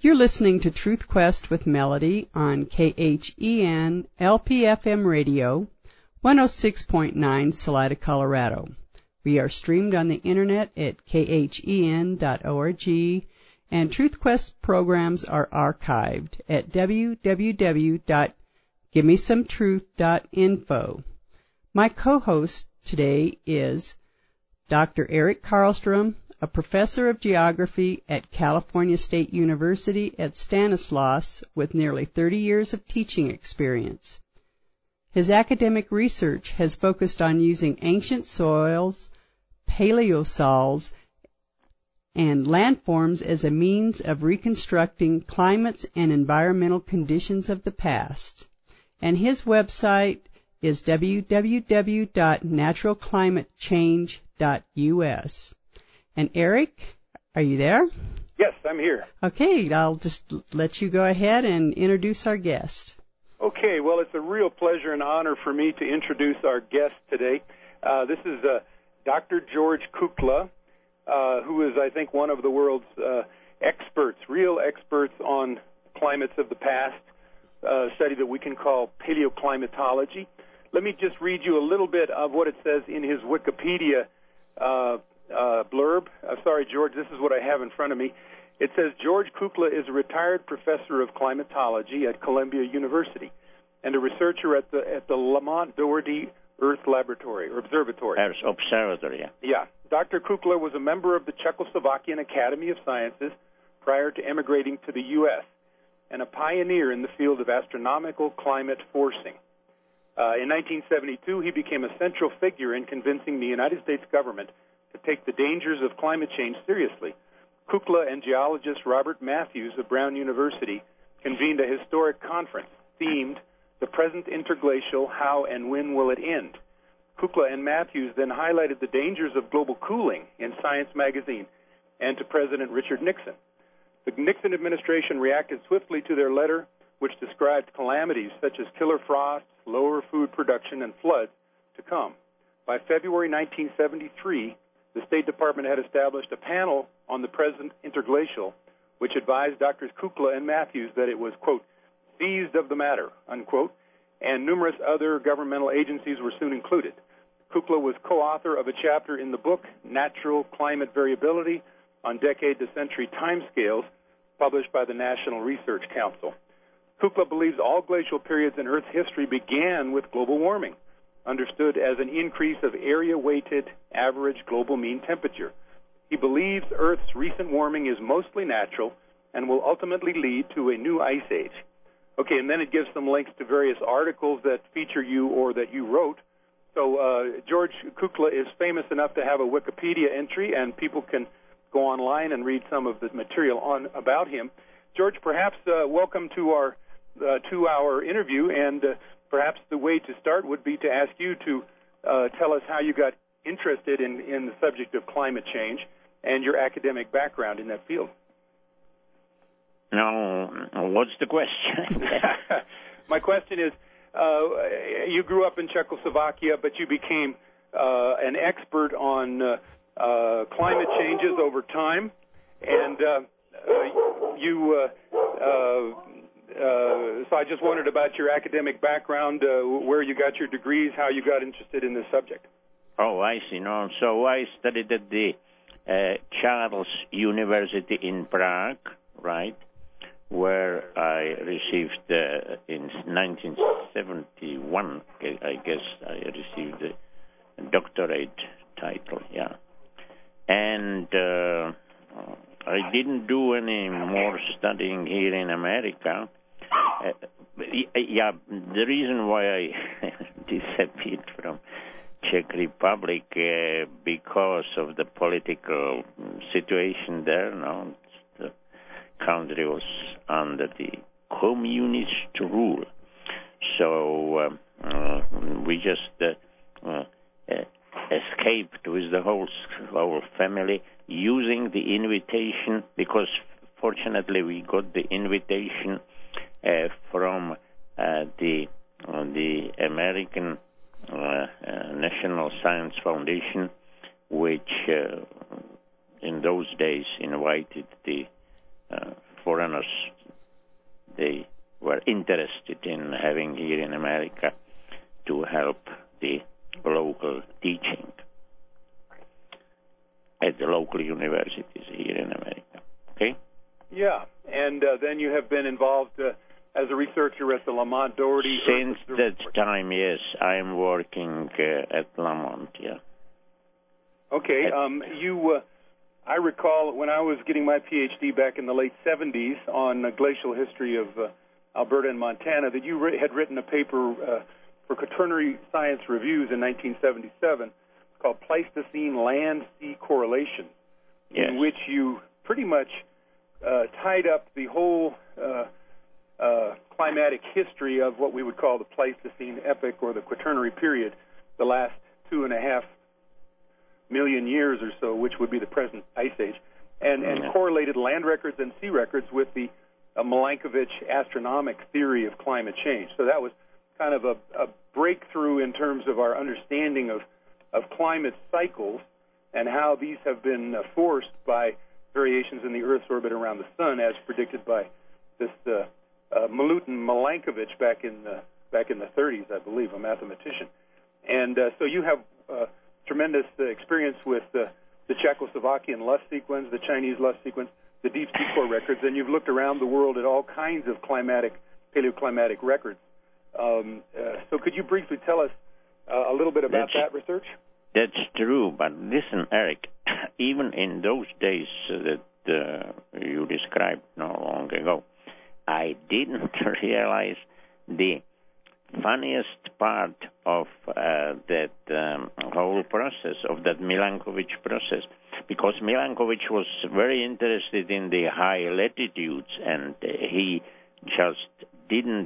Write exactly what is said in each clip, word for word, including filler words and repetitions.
You're listening to Truth Quest with Melody on K H E N L P F M Radio, one oh six point nine Salida, Colorado. We are streamed on the internet at K H E N dot org, and Truth Quest programs are archived at w w w dot give me some truth dot info. My co-host today is Doctor Eric Karlstrom, a professor of geography at California State University at Stanislaus with nearly thirty years of teaching experience. His academic research has focused on using ancient soils, paleosols, and landforms as a means of reconstructing climates and environmental conditions of the past. And his website is w w w dot natural climate change dot u s. And Eric, are you there? Yes, I'm here. Okay, I'll just let you go ahead and introduce our guest. Okay, well, it's a real pleasure and honor for me to introduce our guest today. Uh, this is uh, Doctor George Kukla, uh, who is, I think, one of the world's uh, experts, real experts on climates of the past, a study that we can call paleoclimatology. Let me just read you a little bit of what it says in his Wikipedia uh Uh, blurb. Uh, sorry, George, this is what I have in front of me. It says, George Kukla is a retired professor of climatology at Columbia University and a researcher at the at the Lamont Doherty Earth Laboratory, or Observatory. Earth Observatory, yeah. Yeah. Doctor Kukla was a member of the Czechoslovakian Academy of Sciences prior to emigrating to the U S and a pioneer in the field of astronomical climate forcing. Uh, in nineteen seventy-two, he became a central figure in convincing the United States government to take the dangers of climate change seriously. Kukla and geologist Robert Matthews of Brown University convened a historic conference themed The Present Interglacial, How and When Will It End? Kukla and Matthews then highlighted the dangers of global cooling in Science magazine and to President Richard Nixon. The Nixon administration reacted swiftly to their letter, which described calamities such as killer frosts, lower food production, and floods to come. By February nineteen seventy-three, the State Department had established a panel on the present interglacial, which advised Doctors Kukla and Matthews that it was, quote, seized of the matter, unquote, and numerous other governmental agencies were soon included. Kukla was co-author of a chapter in the book, Natural Climate Variability on Decade-to-Century Timescales, published by the National Research Council. Kukla believes all glacial periods in Earth's history began with global warming, understood as an increase of area-weighted average global mean temperature. He believes Earth's recent warming is mostly natural and will ultimately lead to a new ice age. Okay, and then it gives some links to various articles that feature you or that you wrote. So uh, George Kukla is famous enough to have a Wikipedia entry, and people can go online and read some of the material on about him. George, perhaps uh, welcome to our uh, two-hour interview, and uh, perhaps the way to start would be to ask you to uh, tell us how you got interested in, in the subject of climate change and your academic background in that field. Now, what's the question? My question is, uh, you grew up in Czechoslovakia, but you became uh, an expert on uh, uh, climate changes over time, and uh, uh, you... Uh, uh, Uh, so I just wondered about your academic background, uh, where you got your degrees, how you got interested in this subject. Oh, I see. No, so I studied at the uh, Charles University in Prague, right, where I received uh, in nineteen seventy-one, I guess I received the doctorate title, yeah. And uh, I didn't do any more studying here in America. Uh, yeah, the reason why I disappeared from Czech Republic uh, because of the political situation there. No, the country was under the communist rule, so uh, uh, we just uh, uh, escaped with the whole whole family, using the invitation because fortunately we got the invitation uh, from uh, the uh, the American uh, uh, National Science Foundation, which uh, in those days invited the uh, foreigners, they were interested in having here in America to help the local teaching at the local universities here in America. Okay? Yeah, and uh, then you have been involved uh, as a researcher at the Lamont Doherty. Since that time, yes, I am working uh, at Lamont, yeah. Okay, um, you, uh, I recall when I was getting my PhD back in the late seventies on the glacial history of uh, Alberta and Montana, that you ri- had written a paper uh, for Quaternary Science Reviews in nineteen seventy-seven called Pleistocene Land-Sea Correlation, yes. in which you pretty much uh, tied up the whole uh, uh, climatic history of what we would call the Pleistocene epoch or the Quaternary period, the last two and a half million years or so, which would be the present ice age, and, and yeah. correlated land records and sea records with the uh, Milankovitch astronomic theory of climate change. So that was kind of a, a breakthrough in terms of our understanding of, of climate cycles and how these have been uh, forced by variations in the Earth's orbit around the sun, as predicted by this uh, uh, Milutin Milankovitch back in the, back in the thirties, I believe, a mathematician. And uh, so you have uh, tremendous uh, experience with uh, the Czechoslovakian Lust sequence, the Chinese Lust sequence, the deep sea core records, and you've looked around the world at all kinds of climatic, paleoclimatic records. Um, uh, so could you briefly tell us uh, a little bit about that's, that research? That's true, but listen, Eric, even in those days that uh, you described not long ago, I didn't realize the funniest part of uh, that um, whole process, of that Milankovitch process, because Milankovitch was very interested in the high latitudes, and uh, he just didn't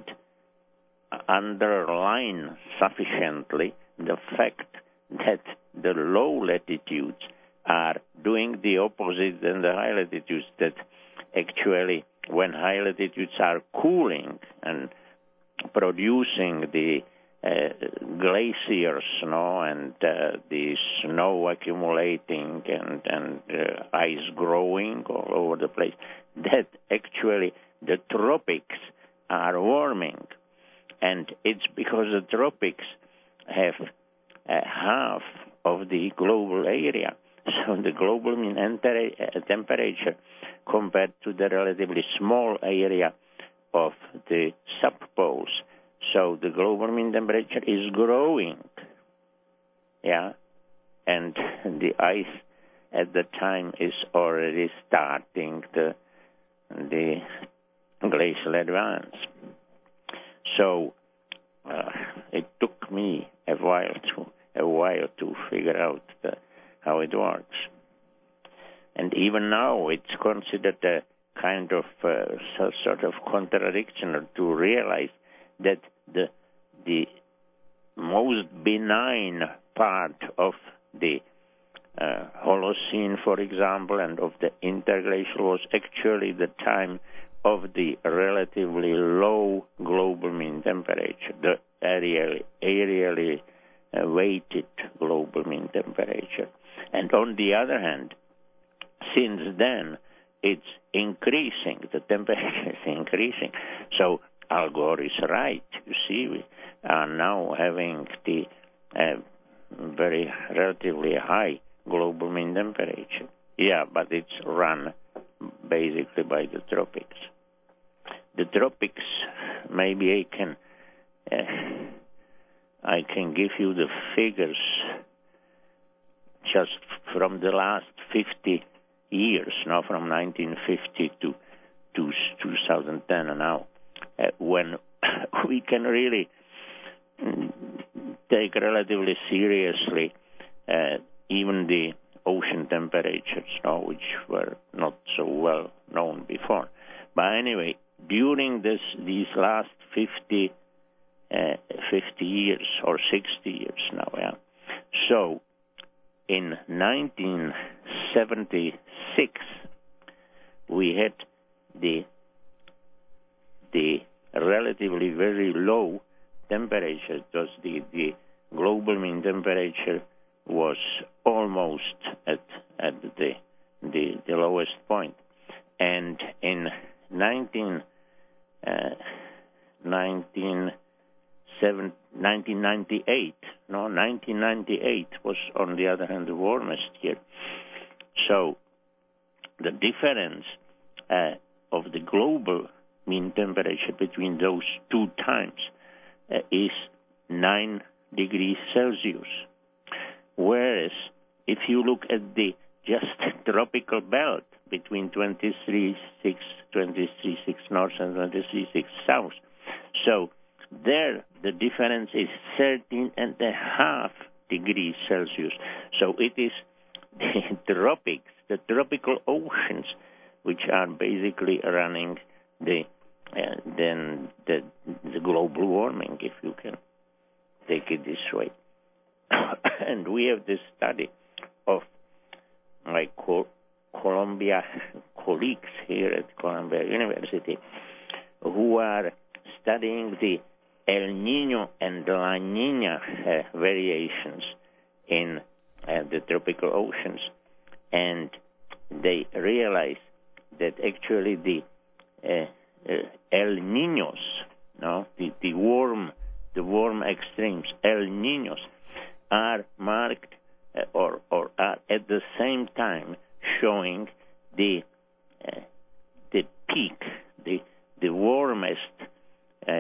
underline sufficiently the fact that the low latitudes are doing the opposite than the high latitudes, that actually when high latitudes are cooling and producing the uh, glaciers, no, and uh, the snow accumulating and, and uh, ice growing all over the place, that actually the tropics are warming. And it's because the tropics have uh, half of the global area. So the global mean enter- uh, temperature compared to the relatively small area of the subpoles. So the global mean temperature is growing. Yeah. And the ice at the time is already starting the, the glacial advance. So uh, it took me a while to a while to figure out the, how it works. And even now, it's considered a kind of uh, so, sort of contradiction to realize that the the most benign part of the uh, Holocene, for example, and of the interglacial was actually the time of the relatively low global mean temperature, the aerially, aerially uh, weighted global mean temperature. And on the other hand, since then, it's increasing. The temperature is increasing. So Al Gore is right. You see, we are now having the uh, very relatively high global mean temperature. Yeah, but it's run basically by the tropics. The tropics, maybe I can, uh, I can give you the figures just from the last fifty years, now from nineteen fifty to, to two thousand ten and now, uh, when we can really take relatively seriously uh, even the ocean temperatures, now, which were not so well known before. But anyway, during this these last fifty, uh, fifty years or sixty years now, yeah. So in nineteen seventy-six, we had the the relatively very low temperature, because the, the global mean temperature was almost at at the the, the lowest point. And in nineteen, uh, nineteen, seven, nineteen ninety-eight, no, nineteen ninety-eight was, on the other hand, the warmest year. So the difference uh, of the global mean temperature between those two times uh, is nine degrees Celsius. Whereas if you look at the just tropical belt between twenty-three point six, twenty-three point six north and twenty-three point six south, so there the difference is thirteen and a half degrees Celsius. So it is the tropics, the tropical oceans, which are basically running the uh, then the the global warming, if you can take it this way. And we have this study of my co- Columbia colleagues here at Columbia University who are studying the El Niño and La Niña uh, variations in uh, the tropical oceans, and they realize that actually the uh, uh, El Niños, no, the, the warm, the warm extremes, El Niños, are marked uh, or or are at the same time showing the uh, the peak, the the warmest uh,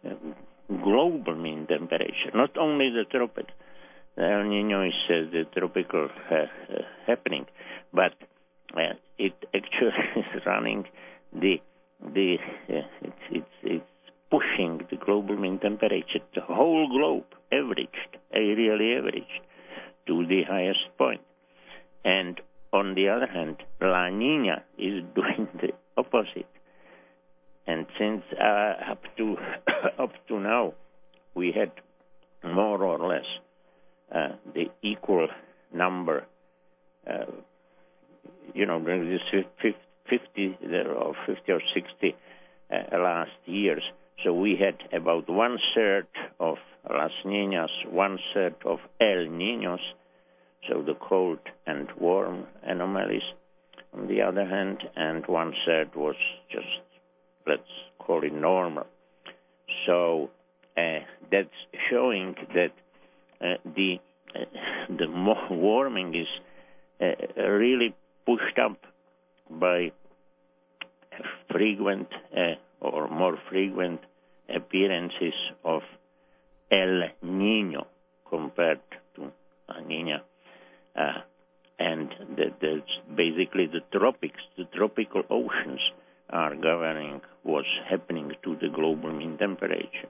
global mean temperature. Not only the tropics, the El Niño is uh, the tropical uh, uh, happening, but uh, it actually is running the the uh, it's it's it's pushing the global mean temperature, the whole globe averaged, uh, really averaged to the highest point. And on the other hand, La Niña is doing the opposite. And since uh, up to up to now, we had more or less uh, the equal number, uh, you know, during this fifty or fifty or sixty uh, last years. So we had about one third of Las Niñas, one third of El Niños, so the cold and warm anomalies on the other hand, and one third was just, let's call it normal. So uh, that's showing that uh, the uh, the more warming is uh, really pushed up by frequent uh, or more frequent appearances of El Niño compared to La Niña. Uh, and that that's basically the tropics, the tropical oceans are governing what's happening to the global mean temperature.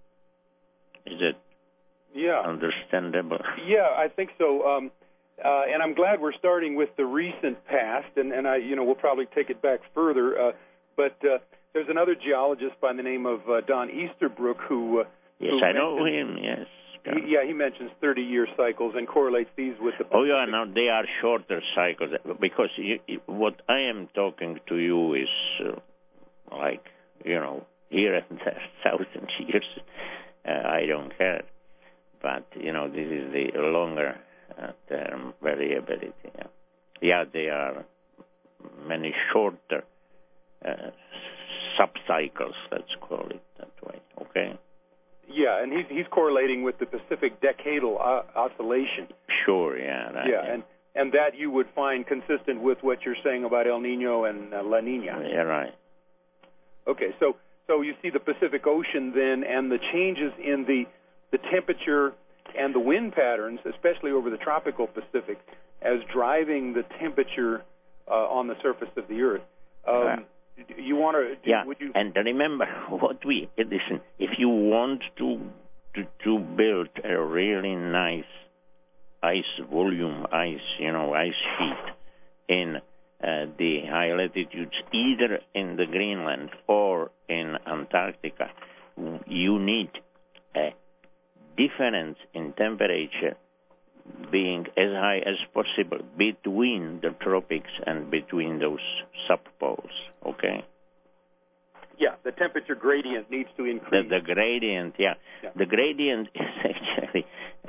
Is that yeah. understandable? Yeah, I think so. Um, uh, and I'm glad we're starting with the recent past, and, and I, you know, we'll probably take it back further. Uh, but uh, there's another geologist by the name of uh, Don Easterbrook who. Uh, yes, who I know him. Yes. He, yeah, he mentions thirty-year cycles and correlates these with the. Oh, yeah, now they are shorter cycles because you, what I am talking to you is uh, like, you know, here and there, thousand years. Uh, I don't care. But, you know, this is the longer uh, term variability. Yeah. yeah, they are many shorter uh, sub-cycles, let's call it that way, okay? Yeah, and he's he's correlating with the Pacific decadal uh, oscillation. Sure, yeah. Right, yeah, yeah, and and that you would find consistent with what you're saying about El Niño and uh, La Niña. Yeah, right. Okay, so so you see the Pacific Ocean then, and the changes in the the temperature and the wind patterns, especially over the tropical Pacific, as driving the temperature uh, on the surface of the Earth. Um, yeah. You want to? Do, yeah, would you... and remember what we listen. If you want to, to to build a really nice ice volume, ice you know, ice sheet in uh, the high latitudes, either in the Greenland or in Antarctica, you need a difference in temperature being as high as possible between the tropics and between those subpoles, okay? Yeah, the temperature gradient needs to increase. The, the gradient, yeah. yeah. The gradient is actually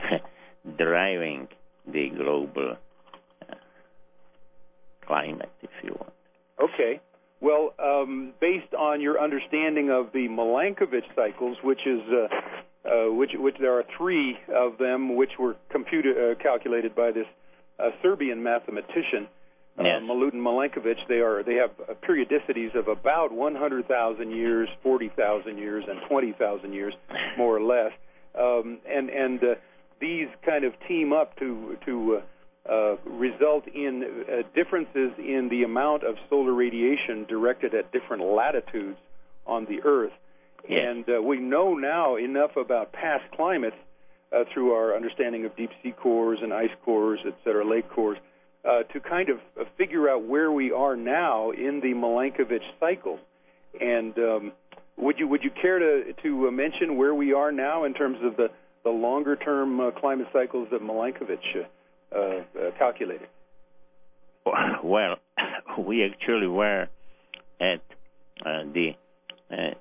driving the global uh, climate, if you want. Okay. Well, um, based on your understanding of the Milankovitch cycles, which is uh, uh, which which there are three of them, which were computed uh, calculated by this uh, Serbian mathematician, uh, yes. Milutin Milankovitch. They are they have uh, periodicities of about one hundred thousand years, forty thousand years, and twenty thousand years, more or less. Um, and and uh, these kind of team up to to uh, uh, result in uh, differences in the amount of solar radiation directed at different latitudes on the Earth. Yes. And uh, we know now enough about past climates uh, through our understanding of deep sea cores and ice cores, et cetera, lake cores, uh, to kind of uh, figure out where we are now in the Milankovitch cycle. And um, would you would you care to to uh, mention where we are now in terms of the the longer term uh, climate cycles that Milankovitch uh, uh, uh, calculated? Well, we actually were at uh, the uh,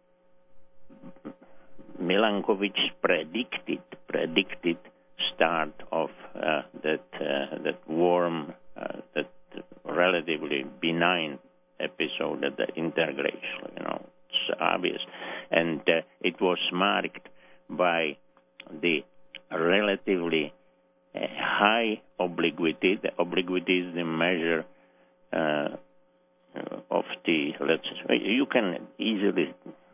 Milankovitch predicted predicted start of uh, that uh, that warm, uh, that relatively benign episode at the interglacial. You know, it's obvious, and uh, it was marked by the relatively uh, high obliquity. The obliquity is the measure uh, of the. Let's. You can easily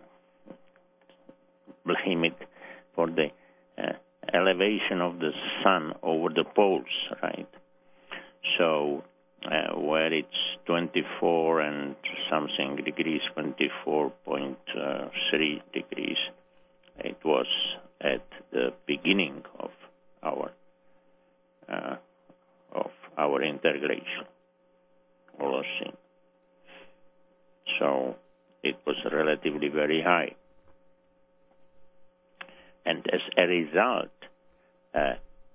blame it for the uh, elevation of the sun over the poles, right? So uh, where it's twenty-four and something degrees, twenty-four point three degrees, it was at the beginning of our uh, of our interglacial Holocene. So it was relatively very high. And as a result, uh,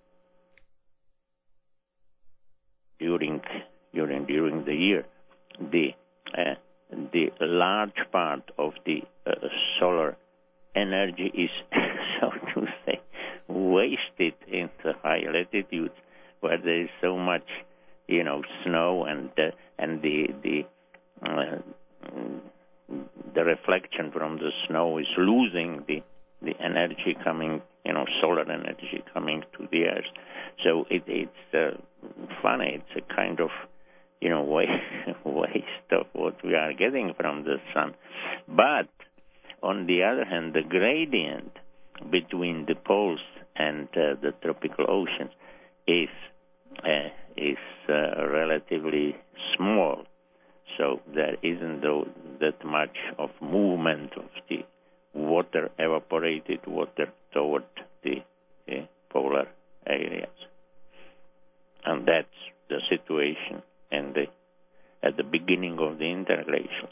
during during during the year, the uh, the large part of the uh, solar energy is, so to say, wasted in the high latitudes where there is so much, you know, snow and uh, and the the uh, the reflection from the snow is losing the the energy coming, you know, solar energy coming to the Earth. So it, it's uh, funny. It's a kind of, you know, waste, waste of what we are getting from the sun. But on the other hand, the gradient between the poles and uh, the tropical oceans is uh, is uh, relatively small. So there isn't though that much of movement of the water, evaporated water, toward the, the polar areas. And that's the situation in the, at the beginning of the interglacials.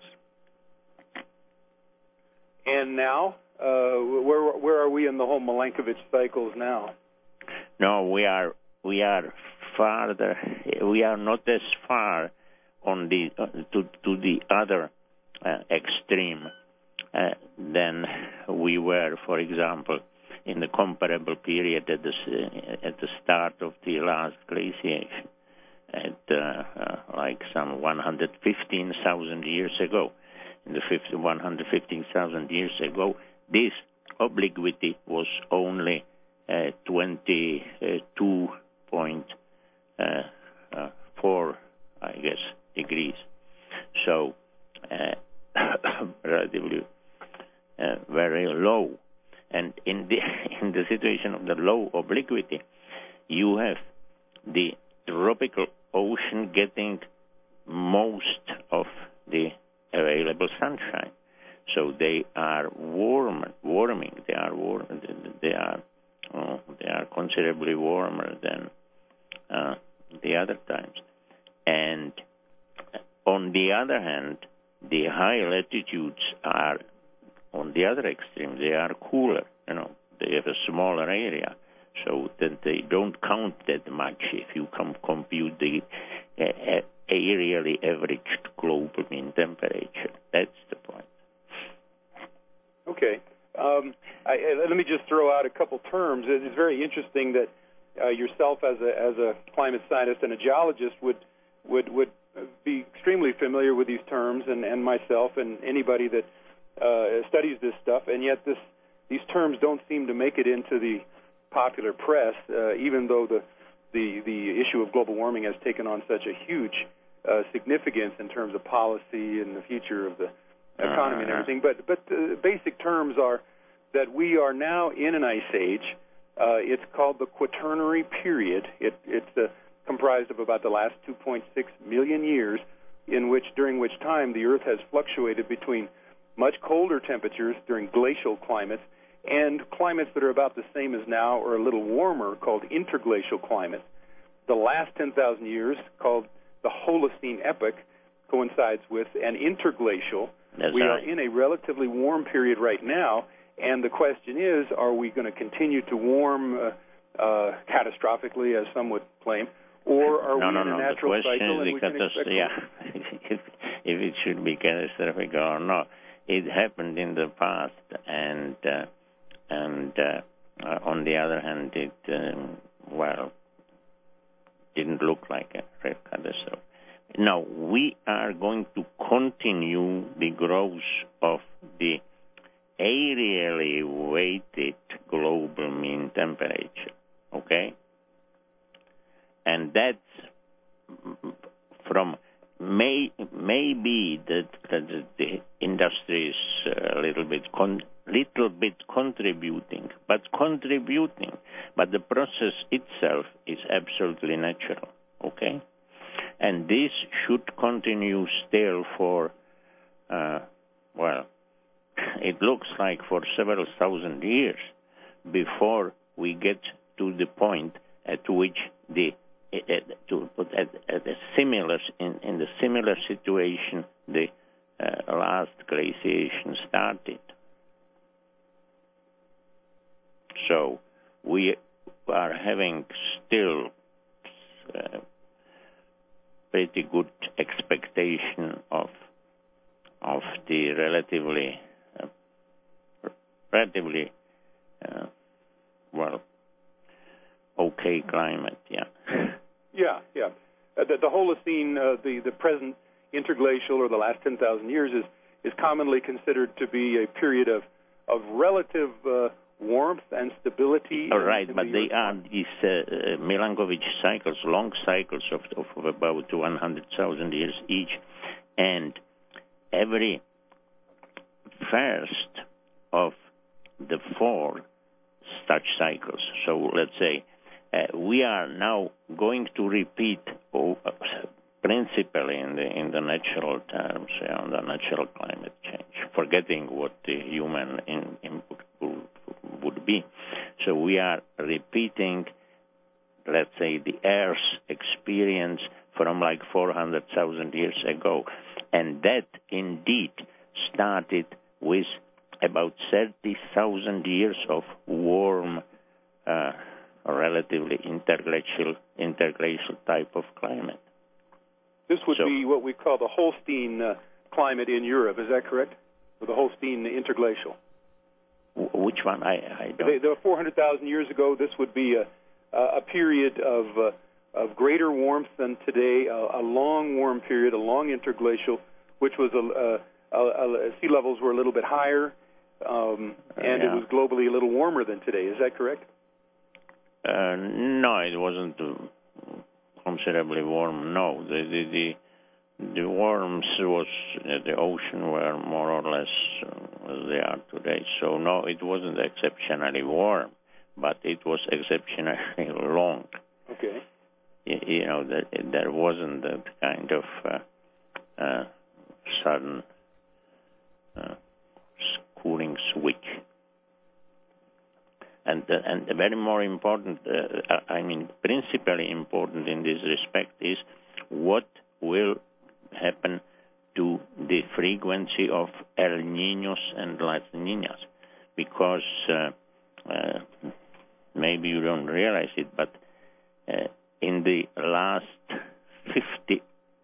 And now, uh, where where are we in the whole Milankovitch cycles now? No, we are we are farther. We are not as far on the uh, to to the other uh, extreme uh, than we were, for example, in the comparable period at the uh, at the start of the last glaciation, at uh, uh, like some one hundred fifteen thousand years ago. In the one hundred fifteen thousand years ago, this obliquity was only uh, twenty-two point four, I guess, degrees. So uh, relatively uh, very low. And in the in the situation of the low obliquity, you have the tropical ocean getting most of the available sunshine, so they are warm, warming. They are warm. They are oh, they are considerably warmer than uh, the other times. And on the other hand, the high latitudes are on the other extreme. They are cooler. You know, they have a smaller area, so that they don't count that much if you can compute the uh, aerially averaged global mean temperature. That's the point. Okay. Um, I, let me just throw out a couple terms. It's very interesting that uh, yourself, as a as a climate scientist and a geologist, would would would be extremely familiar with these terms, and, and myself and anybody that uh, studies this stuff, and yet this these terms don't seem to make it into the popular press, uh, even though the, the the issue of global warming has taken on such a huge uh, significance in terms of policy and the future of the economy and everything. But but the basic terms are that we are now in an ice age. Uh, it's called the Quaternary period. It, it's uh, comprised of about the last two point six million years, in which during which time the Earth has fluctuated between much colder temperatures during glacial climates and climates that are about the same as now or a little warmer, called interglacial climates. The last ten thousand years, called the Holocene epoch, coincides with an interglacial. That's we right. are in a relatively warm period right now, and the question is, are we going to continue to warm uh, uh, catastrophically, as some would claim, or are no, we no, in a no. natural the question cycle is and we can catas- expect... yeah, if, if it should be catastrophic or not. It happened in the past, and uh, and uh, uh, on the other hand, it, um, well, didn't look like a real catastrophe. Now, we are going to continue the growth of the aerially weighted global mean temperature, okay? And that's from may maybe that, that the industry is a little bit con, little bit contributing, but contributing, but the process itself is absolutely natural, okay? And this should continue still for, uh, well, it looks like for several thousand years before we get to the point at which the at, to put at, at a similar in, in the similar situation the uh, last glaciation started. So we are having still uh, pretty good expectation of of the relatively uh, relatively uh, well okay climate, yeah. Yeah, yeah. Uh, the, the Holocene, uh, the the present interglacial, or the last ten thousand years, is is commonly considered to be a period of of relative uh, warmth and stability. All right, in, in but the they are these uh, uh, Milankovitch cycles, long cycles of, of, of about one hundred thousand years each, and every first of the four such cycles. So let's say uh, we are now going to repeat oh, uh, principally in the in the natural terms, yeah, on the natural climate change, forgetting what the human in, in, would be. So we are repeating, let's say, the Earth's experience from like four hundred thousand years ago. And that indeed started with about thirty thousand years of warm, uh, relatively interglacial, interglacial type of climate. This would so, be what we call the Holstein uh, climate in Europe. Is that correct? Or the Holstein interglacial? W- which one? I, I don't. They, the four hundred thousand years ago, this would be a, a period of uh, of greater warmth than today, a, a long warm period, a long interglacial, which was a, a, a, a sea levels were a little bit higher, um, and yeah. it was globally a little warmer than today. Is that correct? Uh, no, it wasn't uh, considerably warm. No, the the the, the warms was uh, the ocean were more or less uh, as they are today. So no, it wasn't exceptionally warm, but it was exceptionally long. Okay. You, you know that there wasn't that kind of uh, uh, sudden uh, cooling switch. And uh, and very more important, uh, I mean, principally important in this respect is what will happen to the frequency of El Niños and Las Niñas, because uh, uh, maybe you don't realize it, but uh, in the last fifty,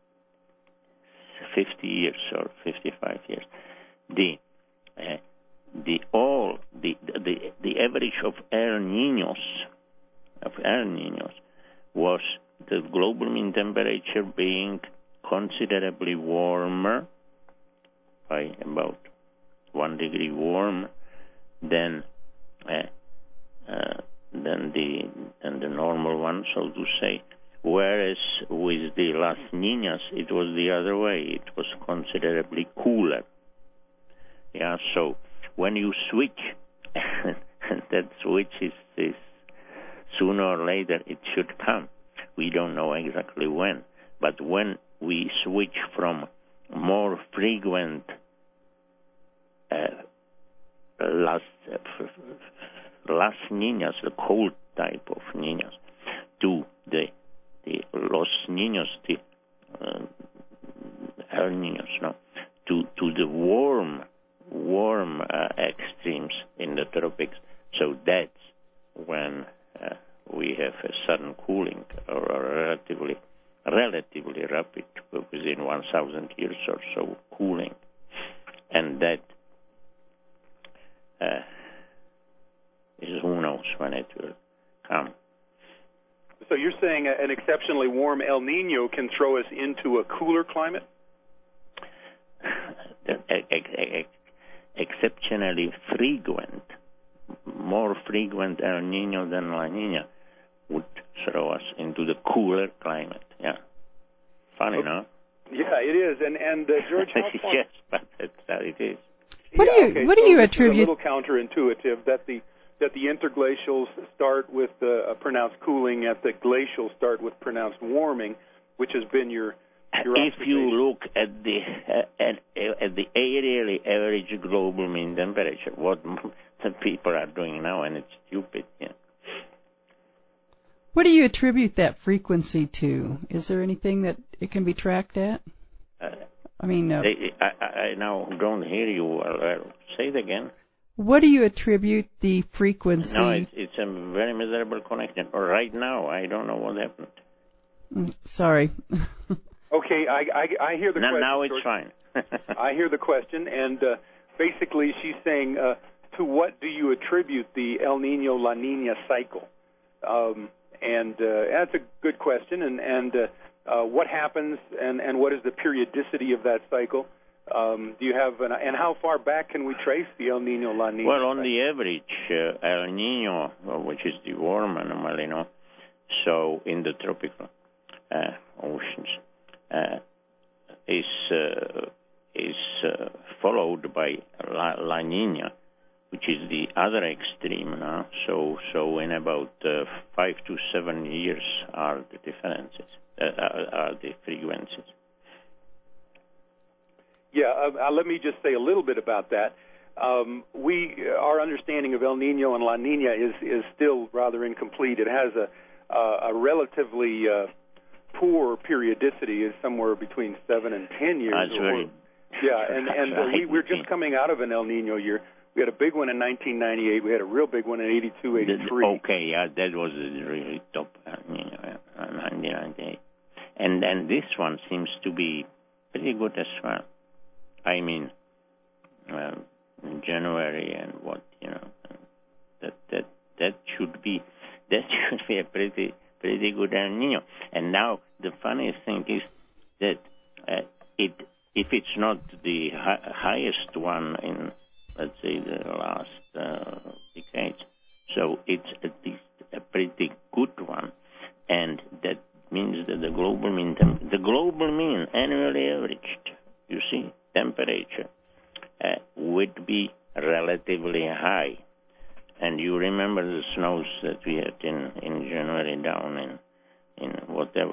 fifty years or fifty-five years, the uh, the all the, the the average of El Niños of El Niños was the global mean temperature being considerably warmer, by about one degree warmer than uh, uh, than the than the normal one, so to say. Whereas with the Las Niñas, it was the other way. It was considerably cooler. Yeah. So when you switch, that switch is, is sooner or later it should come. We don't know exactly when, but when we switch from more frequent uh, Las uh, Las Niñas, the cold type of Niñas, to the the Los Niños, the uh, El Niños, no, to to the warm warm uh, extremes in the tropics. So that's when uh, we have a sudden cooling, or a relatively relatively rapid, within one thousand years or so, cooling, and that uh, is who knows when it will come. So you're saying an exceptionally warm El Nino can throw us into a cooler climate? Exceptionally frequent, more frequent El Nino than La Nina would throw us into the cooler climate. Yeah, funny, okay. No? Yeah, it is. And and uh, George, how far... yes, but that's how it is. What yeah, do you okay, What so do you this attribute? Is a little counterintuitive that the that the interglacials start with uh, pronounced cooling, at the glacials start with pronounced warming, which has been your. your if you look at the uh, at, at the yearly average global mean temperature, what the people are doing now, and it's stupid. Yeah. What do you attribute that frequency to? Is there anything that it can be tracked at? Uh, I mean, uh, they, I, I now don't hear you well. Uh, say it again. What do you attribute the frequency? No, it's, it's a very miserable connection. Right now, I don't know what happened. Mm, sorry. Okay, I, I, I hear the now, question. Now it's George. fine. I hear the question, and uh, basically she's saying, uh, to what do you attribute the El Nino La Nina cycle? Um, and uh, that's a good question. And, and uh, uh, what happens, and, and what is the periodicity of that cycle? Um, do you have, an, and how far back can we trace the El Nino La Nina? Well, on cycle? the average, uh, El Nino, which is the warm anomaly, no, so in the tropical uh, oceans, uh, is uh, is uh, followed by La, La Nina, which is the other extreme now. So, so in about uh, five to seven years are the differences, uh, are, are the frequencies. Yeah, uh, let me just say a little bit about that. Um, we, our understanding of El Nino and La Nina is is still rather incomplete. It has a uh, a relatively uh, poor periodicity, is somewhere between seven and ten years. That's or, very, yeah, and and uh, we we're just coming out of an El Nino year. We had a big one in nineteen ninety-eight. We had a real big one in eighty-two, eighty-three. Okay, yeah, that was a really top, uh, you know, uh, nineteen ninety-eight, and and this one seems to be pretty good as well. I mean, uh, in January and what, you know, that that that should be that should be a pretty pretty good El Nino. And now the funniest thing is that uh, it if it's not the hi- highest one in, let's say, the last uh, decades, so it's at least a pretty good one, and that means that the global mean the global mean annually averaged, you see, temperature uh, would be relatively high. And you remember the snows that we had in, in January down in in whatever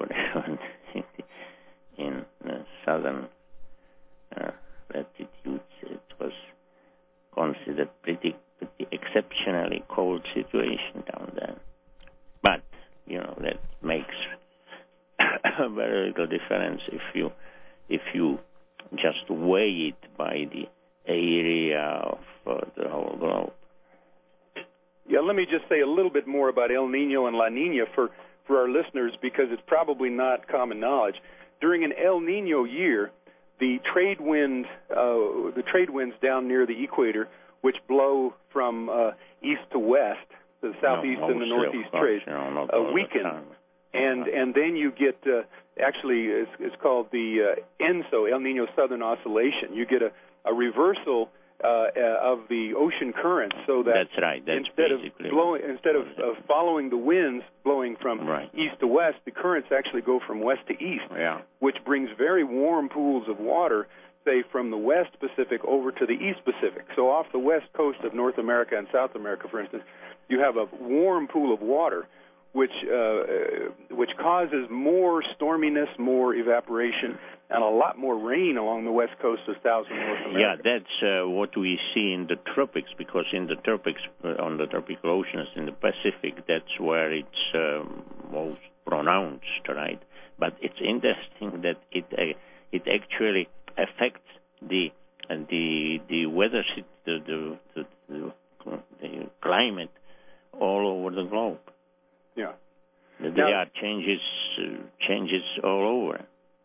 in the southern uh, latitudes. It was considered pretty pretty exceptionally cold situation down there. But you know that makes very little difference if you if you just weigh it by the area of uh, the whole globe. Yeah, let me just say a little bit more about El Nino and La Nina for, for our listeners, because it's probably not common knowledge. During an El Nino year, the trade wind, uh, the trade winds down near the equator, which blow from uh, east to west, the southeast no, and the northeast trades, you know, uh, weaken. and and then you get uh, actually it's, it's called the uh, ENSO, El Nino Southern Oscillation. You get a, a reversal uh, uh, of the ocean currents, so that that's right. That's instead of basically blowing, instead of, of following the winds blowing from right. east to west, the currents actually go from west to east, yeah. which brings very warm pools of water, say from the West Pacific over to the East Pacific. So off the west coast of North America and South America, for instance, you have a warm pool of water, which uh, which causes more storminess, more evaporation, and a lot more rain along the west coast of South and North America. Yeah, that's uh, what we see in the tropics, because in the tropics, uh, on the tropical oceans in the Pacific, that's where it's uh, most pronounced, right? But it's interesting that it uh, it actually affects the uh, the the weather, the the, the the the climate all over the globe. Yeah, there now, are changes uh, changes all over.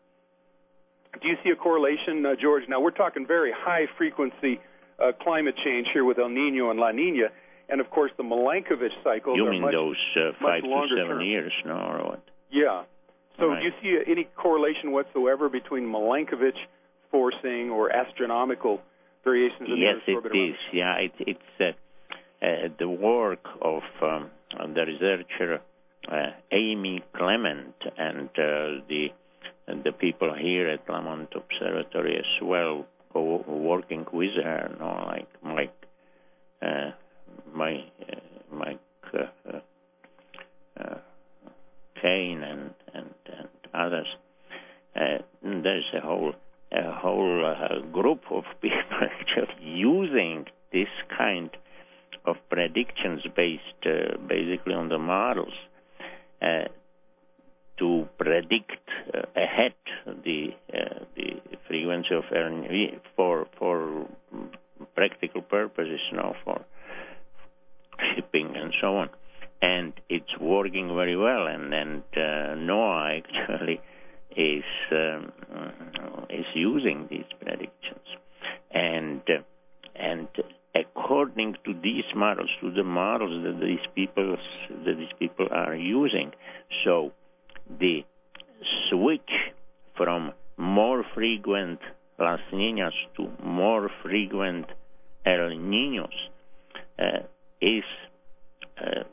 Do you see a correlation, uh, George? Now we're talking very high frequency uh, climate change here with El Nino and La Nina, and of course the Milankovitch cycles. You are mean much, those uh, five to seven term. years, no, or what? Yeah. So right. do you see any correlation whatsoever between Milankovitch forcing or astronomical variations in yes, the Earth's orbit? Yes, it is. Yeah, it, it's uh, uh, the work of um, the researcher uh, Amy Clement and uh, the and the people here at Lamont Observatory as well, co- working with her, you know, like Mike, uh, my, uh, Mike uh, uh, Kane and, and, and others. Uh, there's a whole a whole uh, group of people actually using this kind of predictions based uh, basically on the models uh, to predict uh, ahead the uh, the frequency of R N V for for practical purposes, you know, for shipping and so on, and it's working very well. And and uh, NOAA actually is um, is using these predictions, and uh, and according to these models, to the models that these people that these people are using, so the switch from more frequent Las Niñas to more frequent El Niños uh, is uh,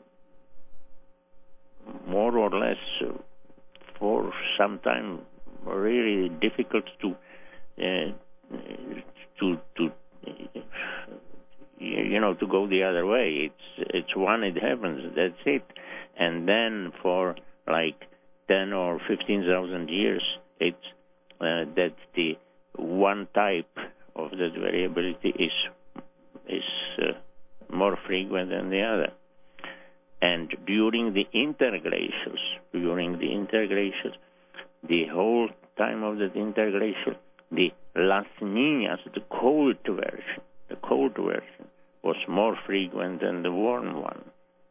more or less uh, for some time really difficult to uh, to to uh, you know to go the other way. It's it's when it happens, that's it, and then for like ten or fifteen thousand years, it's uh, that the one type of that variability is is uh, more frequent than the other. And during the interglacials, during the interglacials, the whole time of that interglacial, the Las Niñas, the cold version, the cold version was more frequent than the warm one.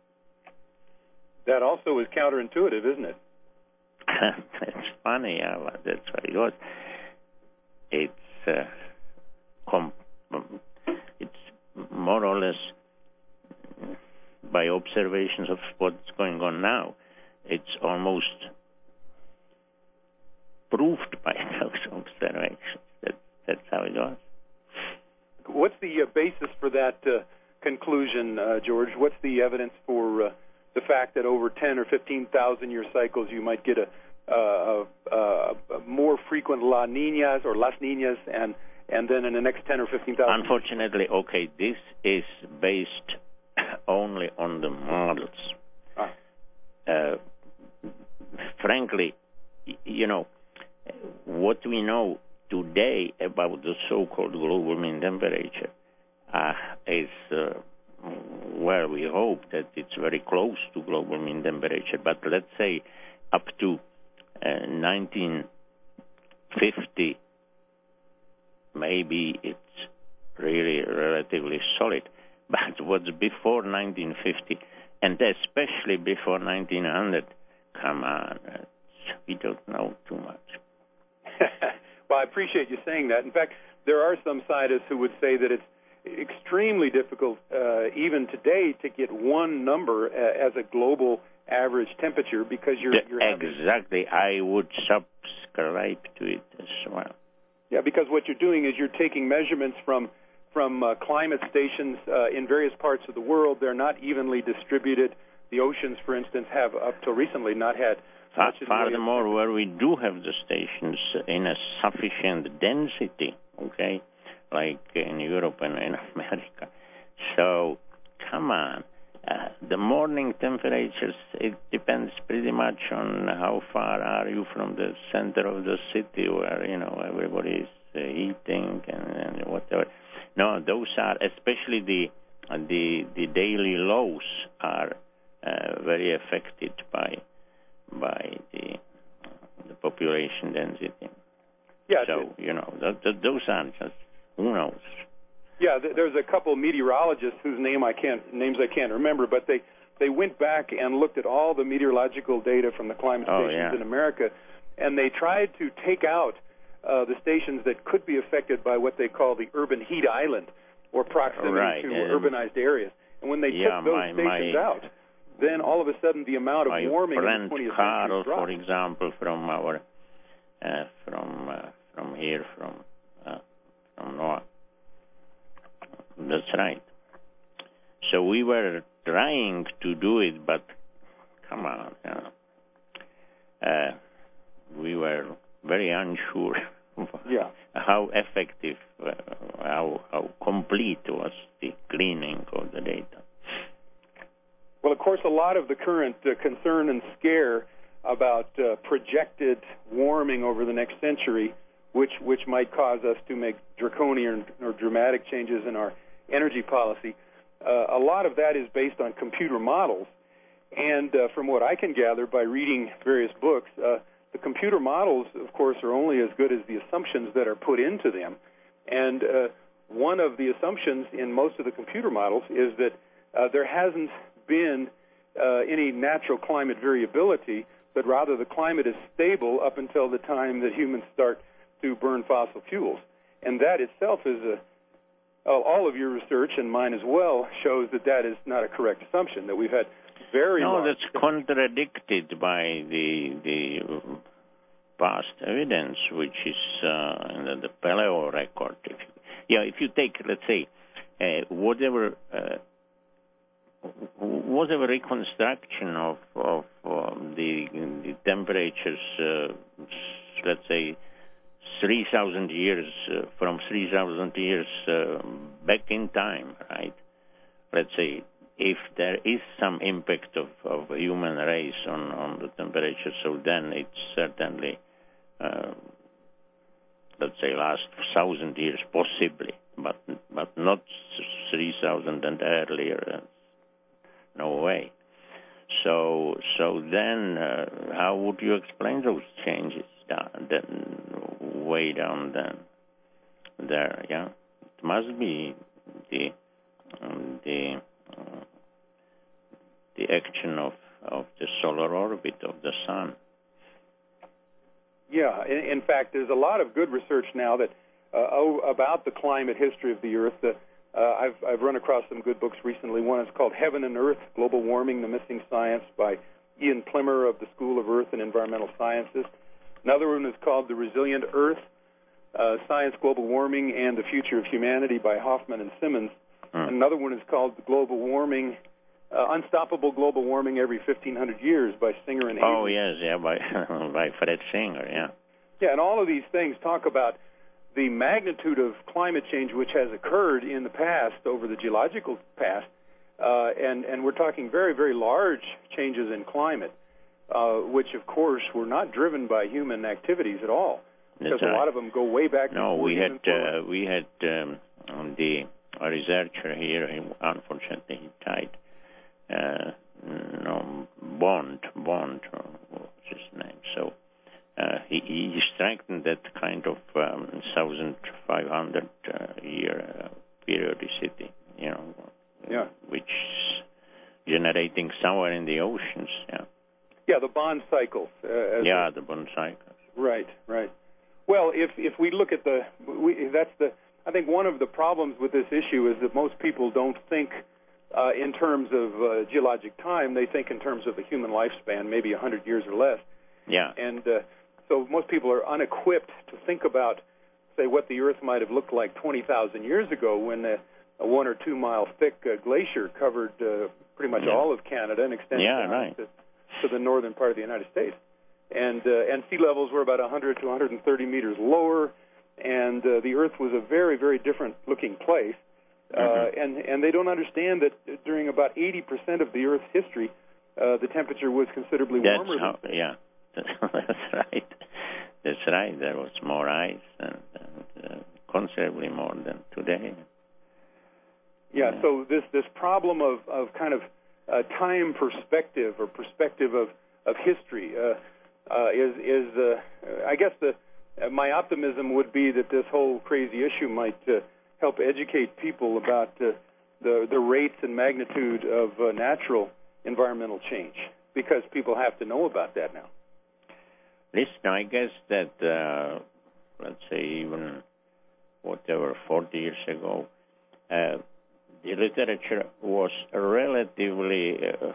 That also is counterintuitive, isn't it? That's funny, yeah, but that's what it was. It's uh, com- it's more or less by observations of what's going on now. It's almost proved by those observations. That, that's how it was. What's the uh, basis for that uh, conclusion, uh, George? What's the evidence for uh, the fact that over ten or fifteen thousand year cycles you might get a, uh, uh, uh, more frequent La Niñas or Las Niñas, and and then in the next ten or fifteen thousand? Unfortunately, okay, this is based only on the models. Ah. Uh, frankly, you know, what we know today about the so-called global mean temperature uh, is, uh, well, we hope that it's very close to global mean temperature, but let's say up to uh, nineteen fifty, maybe it's really relatively solid. But what's before nineteen fifty, and especially before nineteen hundred, come on, we don't know too much. Well, I appreciate you saying that. In fact, there are some scientists who would say that it's extremely difficult, uh, even today, to get one number uh, as a global average temperature because you're, the, you're having, exactly. I would subscribe to it as well. Yeah, because what you're doing is you're taking measurements from from uh, climate stations uh, in various parts of the world. They're not evenly distributed. The oceans, for instance, have up till recently not had Far, furthermore, where we do have the stations in a sufficient density, okay, like in Europe and in America. So, come on. Uh, the morning temperatures, it depends pretty much on how far are you from the center of the city where, you know, everybody is uh, eating and, and whatever. No, those are, especially the the the daily lows are uh, very affected by by the the population density. Yeah. So, you know, th- th- those are just, who knows? Yeah, th- there's a couple of meteorologists whose name I can't names I can't remember, but they, they went back and looked at all the meteorological data from the climate Oh, stations yeah. in America, and they tried to take out uh, the stations that could be affected by what they call the urban heat island, or proximity right. to um, urbanized areas. And when they yeah, took those my, stations my, out, then all of a sudden the amount of my warming in friend the twentieth Carl, century dropped. for example, from our uh, from uh, from here, from uh, from Noah. That's right. So we were trying to do it, but come on, you know. uh, we were very unsure Yeah. how effective, uh, how how complete was the cleaning of the data. Well, of course, a lot of the current uh, concern and scare about uh, projected warming over the next century, which which might cause us to make draconian or dramatic changes in our energy policy, uh, a lot of that is based on computer models. And uh, from what I can gather by reading various books, uh, the computer models, of course, are only as good as the assumptions that are put into them. And uh, one of the assumptions in most of the computer models is that uh, there hasn't been uh, any natural climate variability, but rather the climate is stable up until the time that humans start to burn fossil fuels. And that itself is a, all of your research and mine as well shows that that is not a correct assumption, that we've had very No, large... that's contradicted by the the past evidence, which is uh, in the, the paleo record. If you, yeah, if you take, let's say, uh, whatever uh, whatever reconstruction of of um, the the temperatures, uh, let's say, three thousand years uh, from three thousand years uh, back in time, right? Let's say, if there is some impact of, of human race on, on the temperature, so then it's certainly, uh, let's say, last thousand years possibly, but but not three thousand and earlier. No way. So so then, uh, how would you explain those changes down, then, way down then, there? Yeah, it must be the um, the uh, the action of, of the solar orbit of the sun. Yeah, in, in fact, there's a lot of good research now that uh, about the climate history of the Earth. That uh, I've I've run across some good books recently. One is called Heaven and Earth: Global Warming: The Missing Science by Ian Plimmer of the School of Earth and Environmental Sciences. Another one is called The Resilient Earth: uh, Science, Global Warming, and the Future of Humanity by Hoffman and Simmons. Hmm. And another one is called The Global Warming, uh, Unstoppable Global Warming Every fifteen hundred Years by Singer and Oh, Avery. yes, yeah, by by Fred Singer, yeah. Yeah, and all of these things talk about the magnitude of climate change which has occurred in the past, over the geological past, uh, and, and we're talking very, very large changes in climate, uh, which, of course, were not driven by human activities at all, because That's a right. lot of them go way back. No, before we had human uh, we had um, the a researcher here. He, unfortunately, he died. Uh, no, Bond, Bond, uh, what's his name? So uh, he, he strengthened that kind of um, one thousand five hundred uh, year uh, periodicity, you know, Yeah. which is generating somewhere in the oceans. Yeah, Yeah, the Bond cycles. Uh, as yeah, the Bond cycle. Right, right. Well, if if we look at the, we, that's the. I think one of the problems with this issue is that most people don't think uh, in terms of uh, geologic time. They think in terms of a human lifespan, maybe one hundred years or less. Yeah. And uh, so most people are unequipped to think about, say, what the Earth might have looked like twenty thousand years ago when a, a one or two mile thick uh, glacier covered uh, pretty much yeah. all of Canada and extended yeah, down right. to, to the northern part of the United States. And uh, and sea levels were about one hundred to one hundred thirty meters lower, and uh, the Earth was a very, very different looking place. Uh, mm-hmm. and, and they don't understand that during about eighty percent of the Earth's history, uh, the temperature was considerably That's warmer. How, than yeah, that's right. That's right. There was more ice and, and uh, considerably more than today. Yeah, yeah. So this this problem of, of kind of uh, time perspective or perspective of of history uh, uh, is is uh, I guess the uh, my optimism would be that this whole crazy issue might uh, help educate people about uh, the the rates and magnitude of uh, natural environmental change, because people have to know about that now. Listen, I guess that uh, let's say even whatever forty years ago, uh, the literature was relatively. Uh,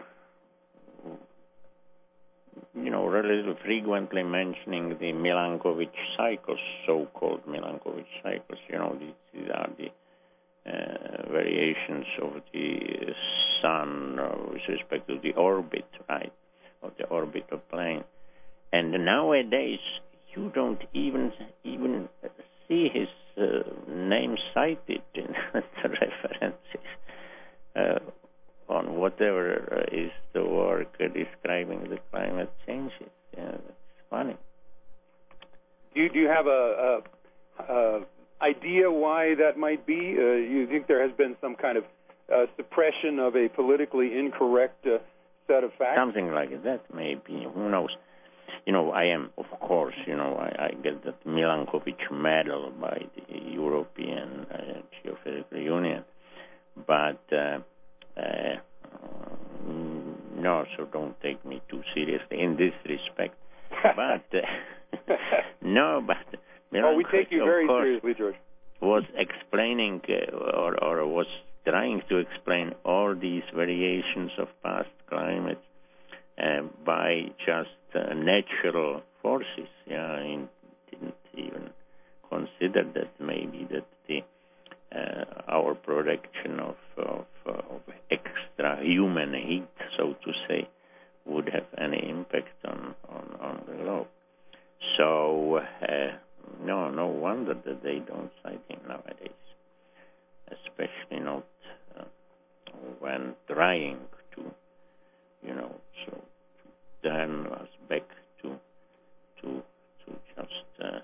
you know, relatively frequently mentioning the Milankovitch cycles, so-called Milankovitch cycles. You know, these, these are the uh, variations of the sun uh, with respect to the orbit, right, of the orbital plane. And nowadays, you don't even even see his uh, name cited in the references. Uh, on whatever uh, is the work uh, describing the climate changes. Yeah, that's funny. Do you, do you have a, a, a idea why that might be? Uh, you think there has been some kind of uh, suppression of a politically incorrect uh, set of facts? Something like that, maybe. Who knows? You know, I am, of course, you know, I, I get that Milankovitch medal by the European uh, Geophysical Union, but uh, Uh, no, so don't take me too seriously in this respect. But uh, no, but oh, we take you very course, seriously, George. Was explaining uh, or, or was trying to explain all these variations of past climates uh, by just uh, natural forces. Yeah, I didn't even consider that maybe that the uh, our production of, of, of extra human heat, so to say, would have any impact on, on, on the globe. So, uh, no, no wonder that they don't cite him nowadays, especially not uh, when trying to, you know, so to turn us back to to to just uh,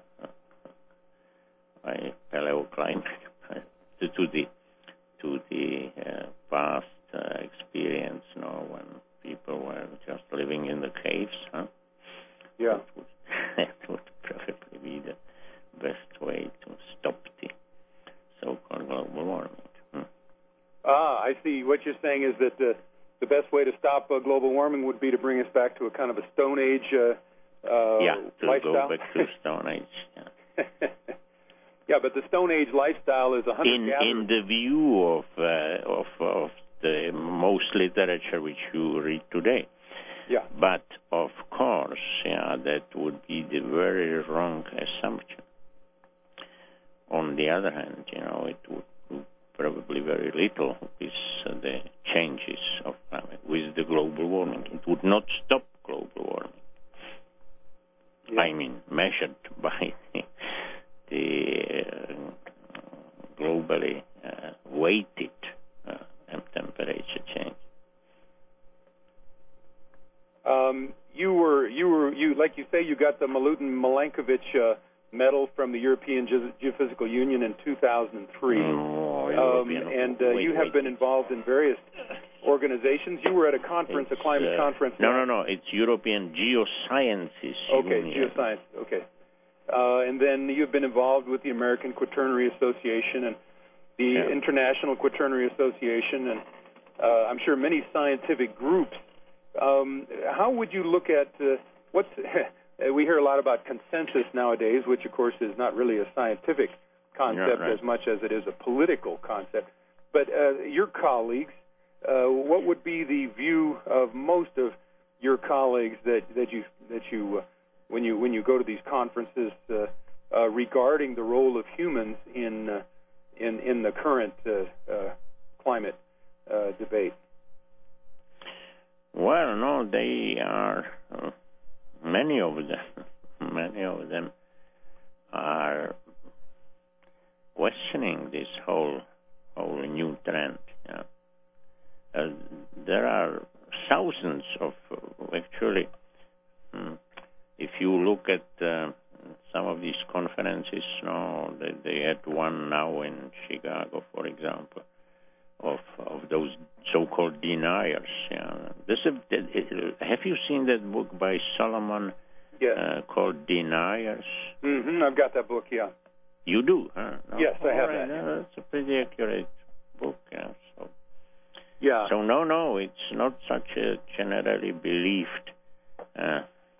uh, paleoclimate. To, to the to the uh, past uh, experience, you know, when people were just living in the caves, huh? Yeah, that would, that would probably be the best way to stop the so-called global warming. Hmm. Ah, I see. What you're saying is that the the best way to stop uh, global warming would be to bring us back to a kind of a Stone Age uh, uh, yeah, to lifestyle. go back to Stone Age. Yeah. Yeah, but the Stone Age lifestyle is a hundred in gathering. in the view of uh, of of the most literature which you read today. Yeah. But of course, yeah, that would be the very wrong assumption. On the other hand, you know, it would do probably very little with uh, the changes of climate, with the global warming. It would not stop global warming. Yeah. I mean, measured by the uh, globally uh, weighted uh, temperature change. Um, you were you were you like you say you got the Milutin Milankovitch uh, medal from the European Ge- Geophysical Union in two thousand three, oh, um, and uh, wait, you have wait, been involved in various organizations. You were at a conference, it's, a climate uh, conference. No, no, no. It's European Geosciences Okay, Union. geoscience. Okay. Uh, and then you've been involved with the American Quaternary Association and the yeah. International Quaternary Association, and uh, I'm sure many scientific groups. Um, how would you look at uh, what's? We hear a lot about consensus nowadays, which of course is not really a scientific concept yeah, right. as much as it is a political concept. But uh, your colleagues uh, what would be the view of most of your colleagues that, that you that you uh, when you when you go to these conferences uh, uh, regarding the role of humans in uh, in in the current uh, uh, climate uh, debate? Well, no, they are uh, many of them. Many of them are questioning this whole whole new trend. Yeah. Uh, there are thousands of uh, actually. Um, if you look at uh, some of these conferences, no, they, they had one now in Chicago, for example, of of those so-called deniers. Yeah. This is, have you seen that book by Solomon Yes. uh, called Deniers? Mm-hmm. I've got that book. Yeah. You do, huh? No, yes, I have right. that. No, that's a pretty accurate book. Yeah. So. Yeah. So no, no, it's not such a generally believed, uh,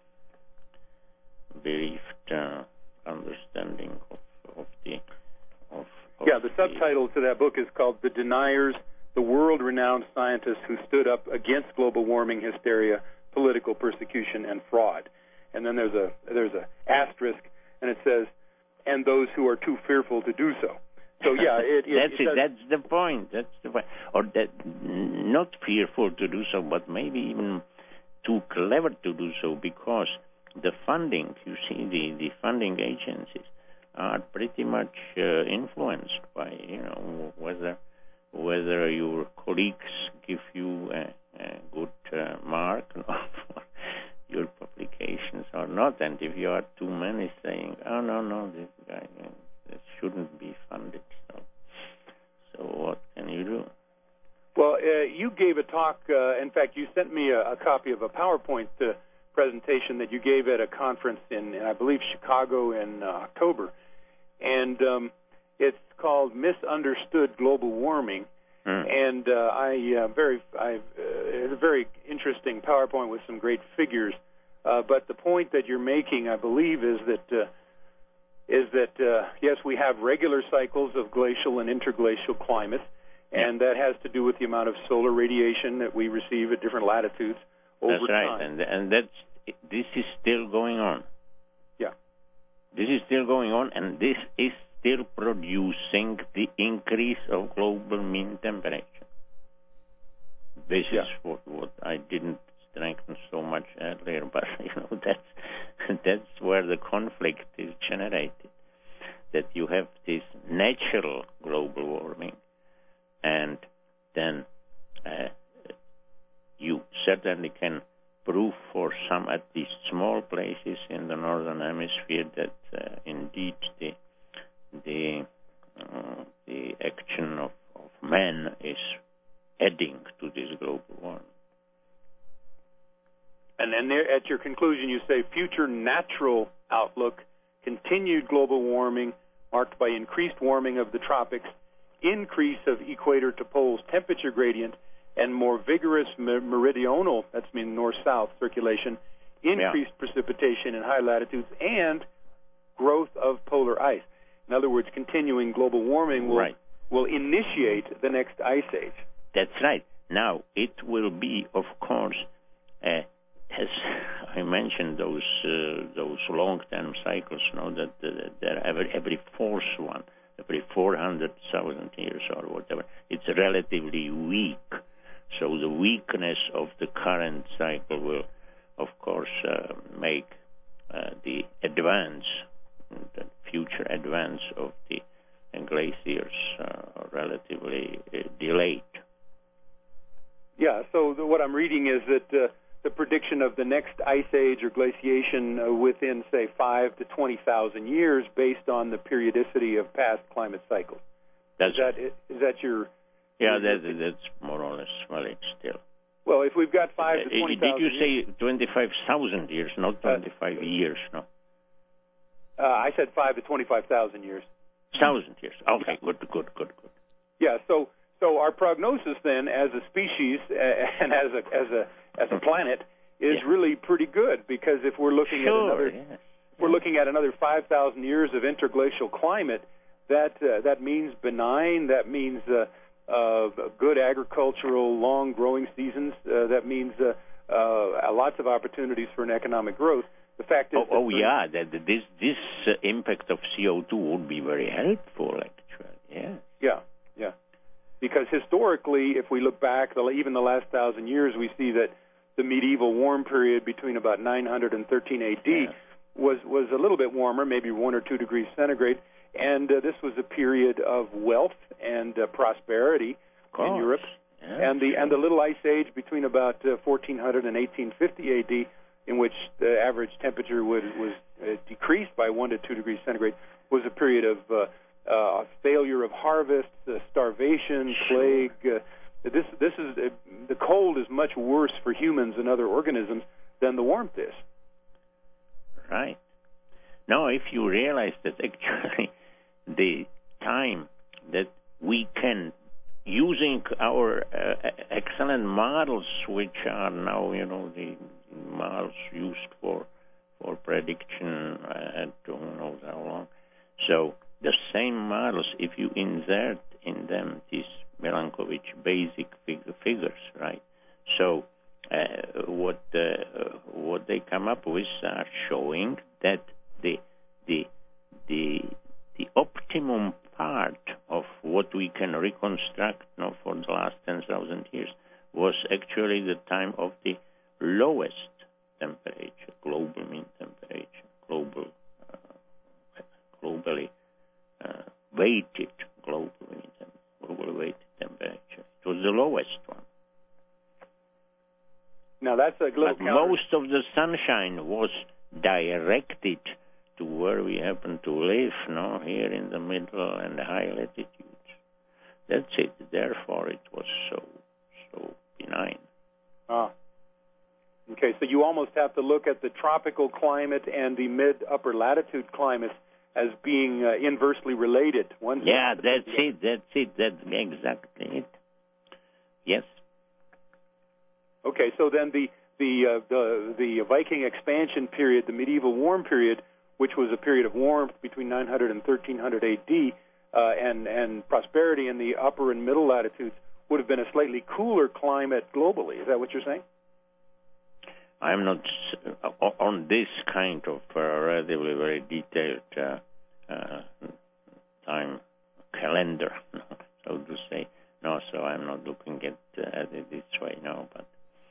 believed uh, understanding of, of the. Of, of yeah. The subtitle to that book is called "The Deniers: The World-Renowned Scientists Who Stood Up Against Global Warming Hysteria, Political Persecution, and Fraud." And then there's a there's a asterisk, and it says, "And those who are too fearful to do so." So yeah, it, it, that's it. it. That's the point. That's the point. Or that not fearful to do so, but maybe even too clever to do so, because the funding, you see, the, the funding agencies are pretty much uh, influenced by, you know, whether whether your colleagues give you a, a good uh, mark for your publications or not. And if you are too many saying, "Oh no, no, this guy uh, this shouldn't be funded," so so what can you do? Well, uh, you gave a talk. Uh, in fact, you sent me a, a copy of a PowerPoint uh, presentation that you gave at a conference in, in I believe, Chicago in uh, October, and um, it's called "Misunderstood Global Warming." Hmm. And uh, I uh, very, I, uh, it's a very interesting PowerPoint with some great figures. Uh, but the point that you're making, I believe, is that uh, is that uh, yes, we have regular cycles of glacial and interglacial climates, and that has to do with the amount of solar radiation that we receive at different latitudes over That's right, time. and and that's this is still going on. Yeah, this is still going on, and this is still producing the increase of global mean temperature. This yeah. is what, what I didn't strengthen so much earlier, but you know that's that's where the conflict is generated. That you have this natural global warming, and then uh, you certainly can prove for some, at least small places in the northern hemisphere, that uh, indeed the the uh, the action of, of man is adding to this global warming. And then there, at your conclusion, you say future natural outlook, continued global warming marked by increased warming of the tropics, increase of equator to poles temperature gradient, and more vigorous meridional, that's mean north-south circulation, increased yeah. precipitation in high latitudes, and growth of polar ice. In other words, continuing global warming will right. will initiate the next ice age. That's right. Now, it will be, of course, uh, as I mentioned, those uh, those long-term cycles, you know, that, that, that every, every fourth one, every four hundred thousand years or whatever, it's relatively weak. So the weakness of the current cycle will, of course, uh, make uh, the advance, the future advance of the glaciers uh, relatively uh, delayed. Yeah, so the, what I'm reading is that uh, the prediction of the next ice age or glaciation uh, within, say, five to twenty thousand years, based on the periodicity of past climate cycles. That's is that is that your? Yeah, your, that, that's more or less valid still. Well, if we've got five uh, to twenty thousand. Did you say twenty-five thousand years, not twenty-five uh, years? No. Uh, I said five to twenty-five thousand years. Thousand years. Okay, yeah. good, good, good, good. Yeah. So, so our prognosis then, as a species uh, and as a as a as a planet, is yeah. really pretty good, because if we're looking sure, at another, yes. if we're looking at another five thousand years of interglacial climate, that uh, that means benign. That means uh, uh, good agricultural, long growing seasons. Uh, that means uh, uh, lots of opportunities for an economic growth. The fact is, oh, oh yeah, that this this uh, impact of C O two would be very helpful, actually. Yeah. Yeah, yeah. Because historically, if we look back, the, even the last thousand years, we see that the medieval warm period between about nine hundred and thirteen A D yeah. was was a little bit warmer, maybe one or two degrees centigrade, and uh, this was a period of wealth and uh, prosperity in Europe. Yeah, and the sure. and the Little Ice Age between about uh, fourteen hundred and eighteen fifty A D, in which the average temperature would, was uh, decreased by one to two degrees centigrade, was a period of uh, uh, failure of harvests, uh, starvation, plague. Uh, this this is uh, the cold is much worse for humans and other organisms than the warmth is. Right. Now, if you realize that actually the time that we can, using our uh, excellent models, which are now, you know, the models used for for prediction at who knows how long. So the same models, if you insert in them these Milankovitch basic fig- figures, right? So uh, what uh, what they come up with are showing that the the the the optimum part of what we can reconstruct now for the last ten thousand years was actually the time of the lowest temperature, global mean temperature, global, uh, globally uh, weighted global mean global weighted temperature. It was the lowest one. Now that's a little but counter- most of the sunshine was directed to where we happen to live, no, here in the middle and the high latitudes. That's it. Therefore, it was so so benign. Ah. Okay, so you almost have to look at the tropical climate and the mid-upper latitude climates as being uh, inversely related. One yeah, that's it. That's it. That's exactly it. Yes. Okay, so then the the uh, the the Viking expansion period, the medieval warm period, which was a period of warmth between nine hundred and thirteen hundred A D, uh, and and prosperity in the upper and middle latitudes, would have been a slightly cooler climate globally. Is that what you're saying? I'm not uh, on this kind of uh, relatively very detailed uh, uh, time calendar, so to say. No, so I'm not looking at, uh, at it this way now, but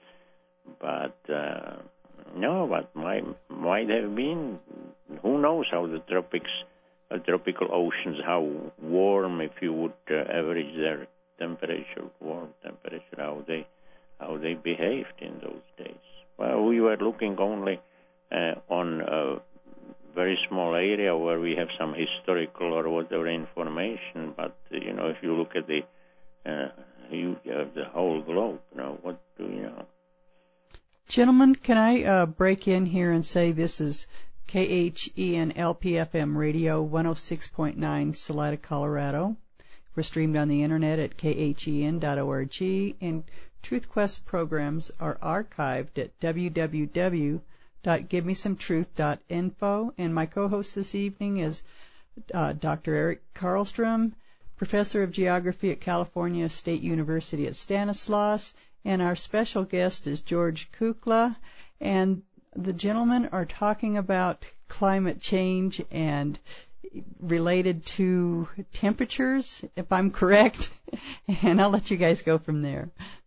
but uh, no, but might might have been. Who knows how the tropics, uh, tropical oceans, how warm, if you would uh, average their temperature, warm temperature, how they how they behaved in those days. Well, we were looking only uh, on a very small area where we have some historical or whatever information, but, uh, you know, if you look at the uh, you have the whole globe, you know, what do you know? Gentlemen, can I uh, break in here and say this is K H E N L P F M Radio one oh six point nine Salida, Colorado. We're streamed on the internet at K H E N dot org, and TruthQuest programs are archived at w w w dot give me some truth dot info. And my co-host this evening is uh, Doctor Eric Karlstrom, Professor of Geography at California State University at Stanislaus, and our special guest is George Kukla. And the gentlemen are talking about climate change and related to temperatures, if I'm correct, and I'll let you guys go from there.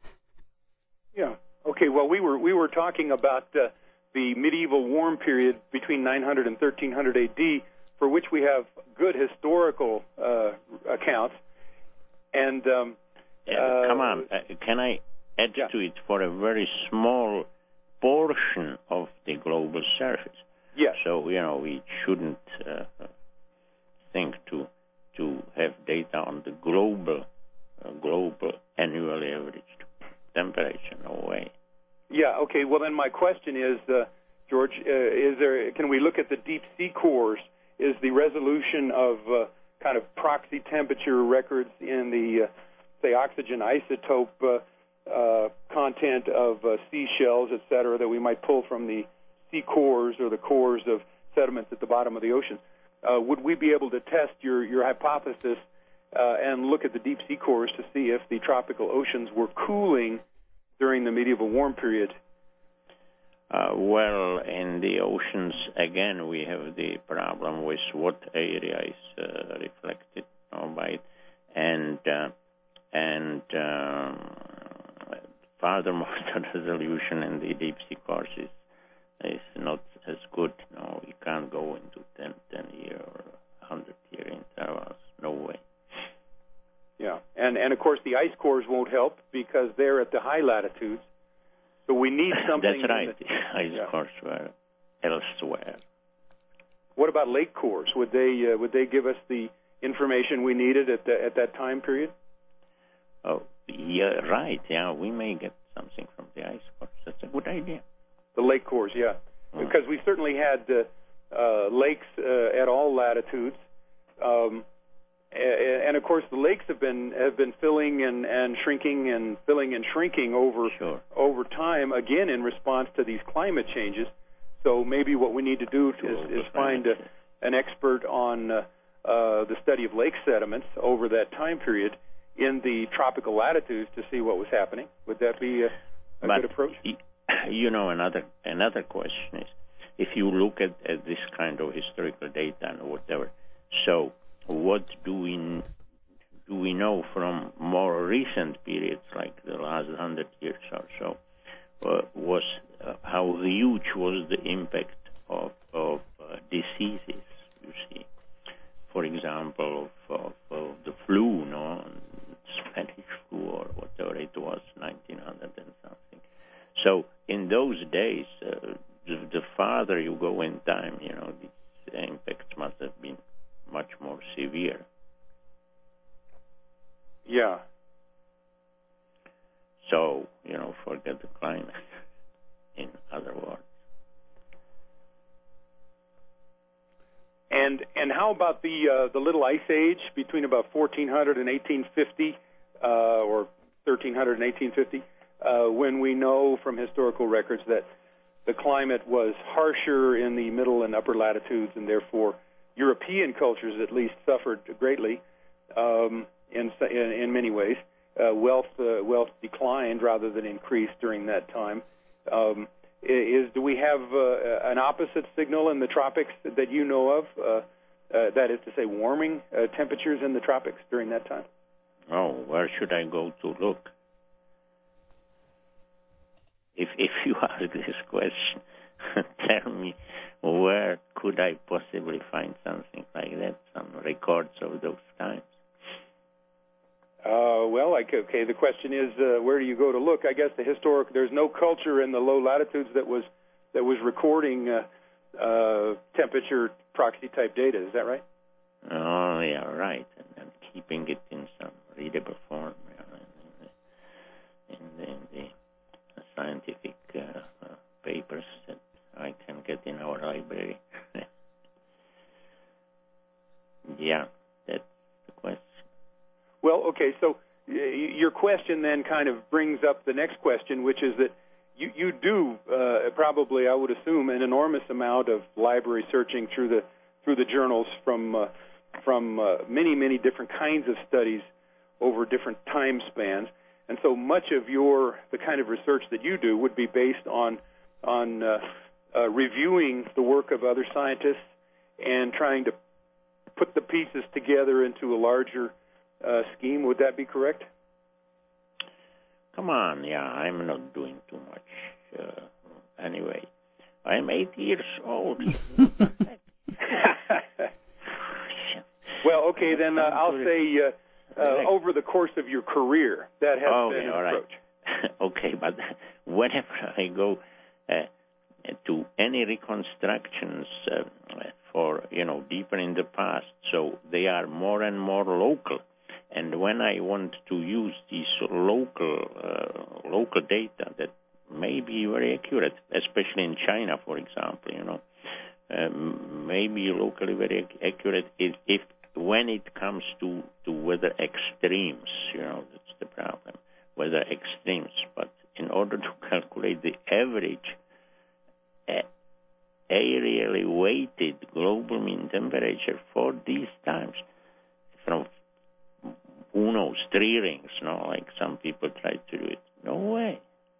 Yeah. Okay. Well, we were we were talking about uh, the medieval warm period between nine hundred and thirteen hundred A D, for which we have good historical uh, accounts. And um, uh, come on, uh, can I add yeah. to it for a very small portion of the global surface? Yes. So you know we shouldn't uh, think to to have data on the global uh, global annually averaged temperature. No way. Yeah. Okay. Well, then my question is, uh, George, uh, is there? Can we look at the deep sea cores? Is the resolution of uh, kind of proxy temperature records in the uh, say oxygen isotope uh, uh, content of uh, seashells, et cetera, that we might pull from the sea cores or the cores of sediments at the bottom of the ocean? Uh, would we be able to test your your hypothesis uh, and look at the deep sea cores to see if the tropical oceans were cooling during the medieval warm period? Uh, well, in the oceans, again, we have the problem with what area is uh, reflected uh, by it. And, uh, and um, furthermore, the resolution in the deep sea cores is, is not as good. No, you can't go into ten, ten year or one hundred year intervals. No way. Yeah, and, and of course, the ice cores won't help because they're at the high latitudes. So we need something. That's right. The, ice yeah. cores were elsewhere. What about lake cores? Would they uh, would they give us the information we needed at the, at that time period? Oh, yeah, right. Yeah, we may get something from the ice cores. That's a good idea. The lake cores, yeah, mm. because we certainly had uh, uh, lakes uh, at all latitudes. Um, And of course, the lakes have been have been filling and, and shrinking and filling and shrinking over sure. over time. Again, in response to these climate changes. So maybe what we need to do sure, is, is find a, an expert on uh, uh, the study of lake sediments over that time period in the tropical latitudes to see what was happening. Would that be a, a but, good approach? You know, another another question is, if you look at, at this kind of historical data and whatever, so. What do we do we know from more recent periods, like the last hundred years or so, uh, was uh, how huge was the impact of of uh, diseases? You see, for example, of, of, of the flu, no, Spanish flu or whatever it was, nineteen hundred and something. So in those days, uh, the, the farther you go in time, you know, the impact must have been much more severe. Yeah. So, you know, forget the climate, in other words. And and how about the uh, the Little Ice Age between about fourteen hundred and eighteen fifty, uh, or thirteen hundred and eighteen fifty, uh, when we know from historical records that the climate was harsher in the middle and upper latitudes, and therefore European cultures at least suffered greatly um, in, in in many ways. Uh, wealth uh, wealth declined rather than increased during that time. Um, is do we have uh, an opposite signal in the tropics that you know of? Uh, uh, that is to say, warming uh, temperatures in the tropics during that time. Oh, where should I go to look? If if you ask this question, tell me, where could I possibly find something like that, some records of those times? Uh, well, like, okay, the question is, uh, where do you go to look? I guess the historic, there's no culture in the low latitudes that was that was recording uh, uh, temperature proxy type data. Is that right? Oh, yeah, right. And, and keeping it in some readable form, you know, in the, in the, in the scientific uh, uh, papers that I can get in our library. Yeah, that's the question. Well, okay, so uh, your question then kind of brings up the next question, which is that you, you do uh, probably, I would assume, an enormous amount of library searching through the through the journals from uh, from uh, many, many different kinds of studies over different time spans. And so much of your, the kind of research that you do would be based on, on uh, uh, reviewing the work of other scientists and trying to put the pieces together into a larger uh, scheme. Would that be correct? Come on, yeah, I'm not doing too much. Uh, anyway, I'm eight years old. Well, okay, then uh, I'll say uh, uh, over the course of your career, that has okay, been an all right. approach. Okay, but whenever I go uh, to any reconstructions uh, for, you know, deeper in the past, so they are more and more local. And when I want to use these local uh, local data that may be very accurate, especially in China, for example, you know, um, maybe locally very accurate if, if when it comes to, to weather extremes, you know, that's the problem, weather extremes. But in order to calculate the average uh, aerially weighted global mean temperature for these times, from who knows, three rings, no, like some people try to do it. No way.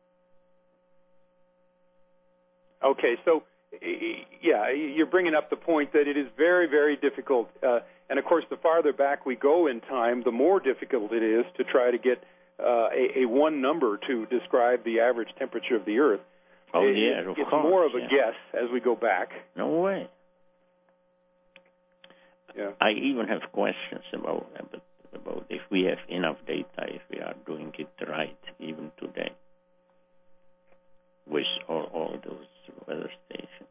Okay, so, yeah, you're bringing up the point that it is very, very difficult. Uh, and, of course, the farther back we go in time, the more difficult it is to try to get uh, a, a one number to describe the average temperature of the Earth. Oh, it, yeah, of It's course, more of a yeah. guess as we go back. No way. Yeah. I even have questions about, about about if we have enough data, if we are doing it right, even today, with all, all those weather stations.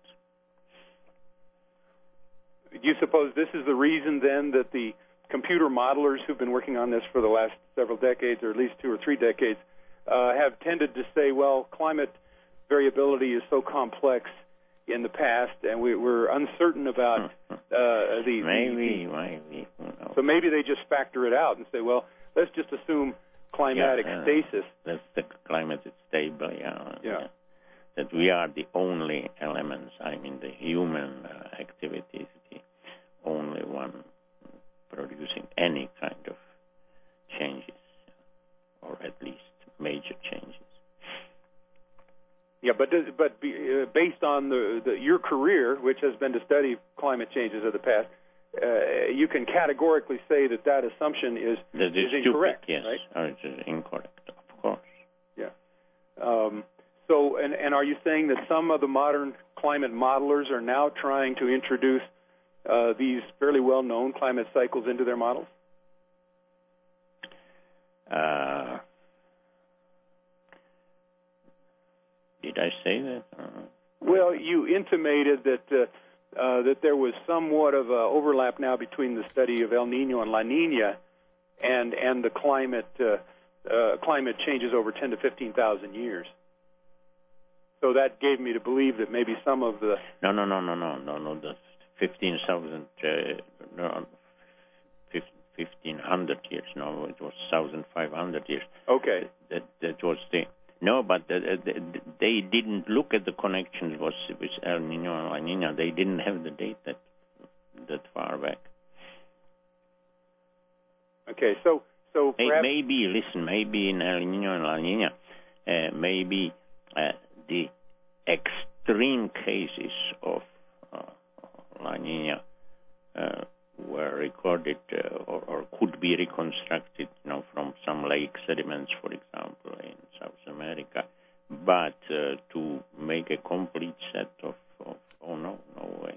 Do you suppose this is the reason, then, that the computer modelers who've been working on this for the last several decades, or at least two or three decades, uh, have tended to say, well, climate variability is so complex in the past, and we, we're uncertain about uh, the... Maybe, the, maybe. Who knows? So maybe they just factor it out and say, well, let's just assume climatic yeah, uh, stasis. That's the climate is stable, yeah. Yeah. That we are the only elements, I mean, the human uh, activity is the only one producing any kind of changes, or at least major changes. Yeah, but does, but be, uh, based on the, the your career, which has been to study climate changes of the past, uh, you can categorically say that that assumption is, that is, is incorrect, stupid, yes, right? or it is incorrect, of course. Yeah. Um, so, and, and are you saying that some of the modern climate modelers are now trying to introduce uh, these fairly well-known climate cycles into their models? Uh, did I say that? Uh, well, you intimated that uh, uh, that there was somewhat of an overlap now between the study of El Nino and La Nina and and the climate uh, uh, climate changes over ten to fifteen thousand years. So that gave me to believe that maybe some of the no, no, no, no, no, no, no. The fifteen thousand, uh, no, fifteen hundred years. No, it was thousand five hundred years. Okay. That that was the no, but the, the, they didn't look at the connections with with El Nino and La Nina. They didn't have the data that that far back. Okay, so so perhaps maybe listen, maybe in El Nino and La Nina, uh, maybe uh, the extreme cases of uh, La Nina uh, were recorded uh, or, or could be reconstructed, you know, from some lake sediments, for example, in South America. But uh, to make a complete set of, of oh no, no way.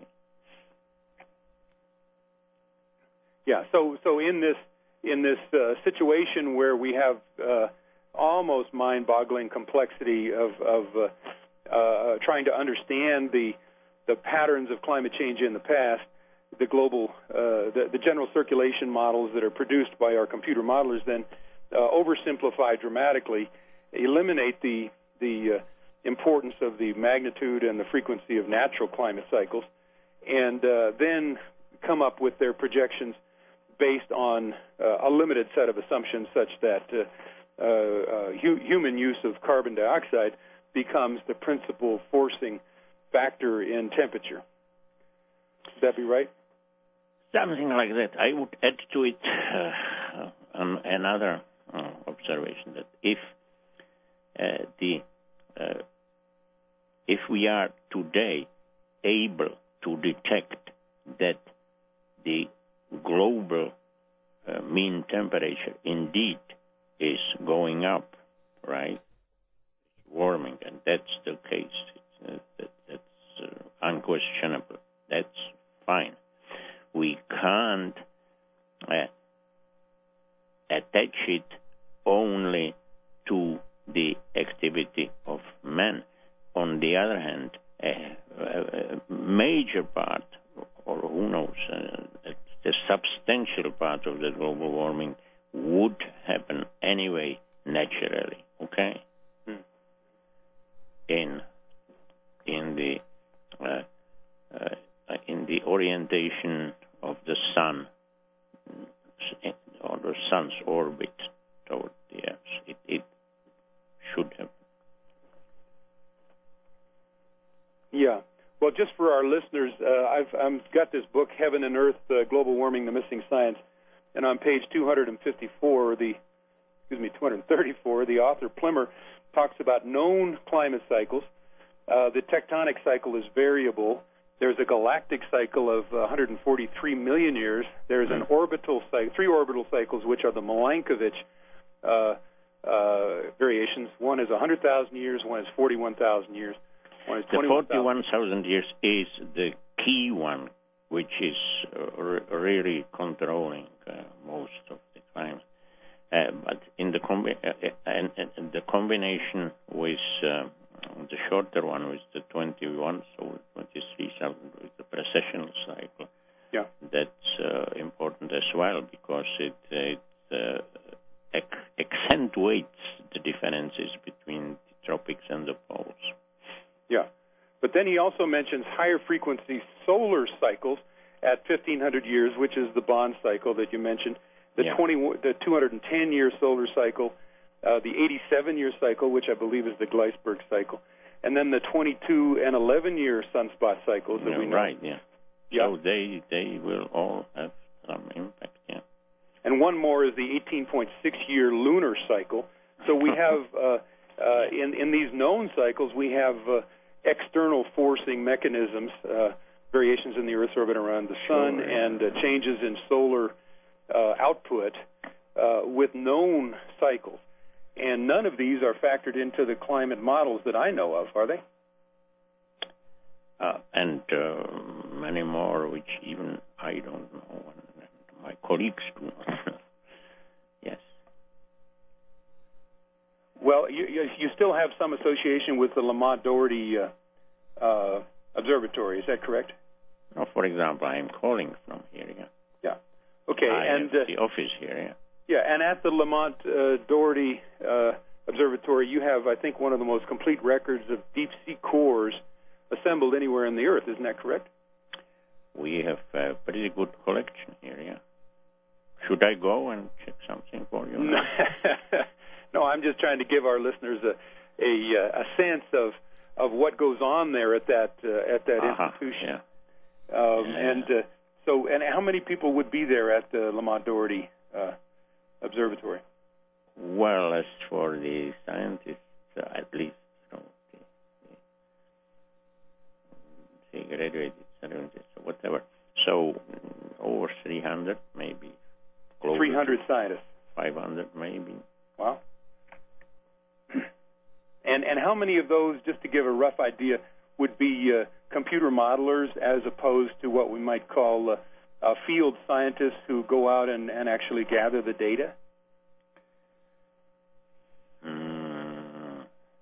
Yeah. So so in this in this uh, situation where we have uh, almost mind-boggling complexity of of uh, uh, trying to understand the the patterns of climate change in the past, the global, uh, the, the general circulation models that are produced by our computer modelers then uh, oversimplify dramatically, eliminate the the uh, importance of the magnitude and the frequency of natural climate cycles, and uh, then come up with their projections based on uh, a limited set of assumptions, such that uh, uh, uh, hu- human use of carbon dioxide becomes the principal forcing factor in temperature. Would that be right? Something like that. I would add to it uh, um, another uh, observation that if uh, the uh, if we are today able to detect that the global uh, mean temperature indeed is going up, right? Warming, and that's the case. It's, uh, that, that's uh, unquestionable. That's fine. We can't uh, attach it only to the activity of man. On the other hand, a, a, a major part, or who knows, uh, the substantial part of the global warming would happen anyway naturally. Okay, hmm. in in the uh, uh, in the orientation of the sun or the sun's orbit toward the Earth, it, it should happen. Yeah. Well, just for our listeners, uh, I've, I've got this book, Heaven and Earth, uh, Global Warming, The Missing Science, And on page two hundred fifty-four, the excuse me, two hundred thirty-four, the author Plimmer talks about known climate cycles. Uh, the tectonic cycle is variable. There's a galactic cycle of one hundred forty-three million years. There's an orbital cycle, three orbital cycles, which are the Milankovitch uh, uh, variations. One is one hundred thousand years, one is forty-one thousand years, one is twenty-one thousand. The forty-one thousand years is the key one, which is uh, really controlling uh, most of the time. Uh, but in the combi- uh, and, and the combination with uh, the shorter one with the twenty-one, so twenty-three thousand with the precessional cycle, yeah, that's uh, important as well because it, it uh, ac- accentuates the differences between the tropics and the poles. Yeah, but then he also mentions higher frequency solar cycles at fifteen hundred years, which is the Bond cycle that you mentioned. The yeah. twenty, the two hundred ten year solar cycle, uh, the eighty-seven year cycle, which I believe is the Gleisberg cycle, and then the twenty-two and eleven year sunspot cycles that yeah, we know. Right, yeah. yeah. So they they will all have some impact, yeah. And one more is the eighteen point six year lunar cycle. So we have, uh, uh, in, in these known cycles, we have uh, external forcing mechanisms, uh, variations in the Earth's orbit around the sun, sure, yeah. and uh, changes in solar Uh, output uh, with known cycles. And none of these are factored into the climate models that I know of, are they? Uh, and uh, many more, which even I don't know, and my colleagues do not know. Yes. Well, you, you still have some association with the Lamont-Doherty uh, uh, Observatory, is that correct? Now, for example, I am calling from here, yeah. Yeah. Okay, I and have uh, the office here, yeah. Yeah, and at the Lamont uh, Doherty uh, Observatory, you have, I think, one of the most complete records of deep sea cores assembled anywhere in the Earth. Isn't that correct? We have a pretty good collection here, yeah. Should I go and check something for you? No, no, I'm just trying to give our listeners a a, a sense of of what goes on there at that uh, at that uh-huh, institution. Yeah. Um, yeah. And uh, so, and how many people would be there at the Lamont Doherty uh, Observatory? Well, as for the scientists, uh, at least, you know, they, they graduated, scientists, or whatever. So mm, over three hundred, maybe. three hundred scientists. five hundred, maybe. Wow. And and how many of those, just to give a rough idea, would be uh, computer modelers as opposed to what we might call uh, uh, field scientists who go out and, and actually gather the data? Mm,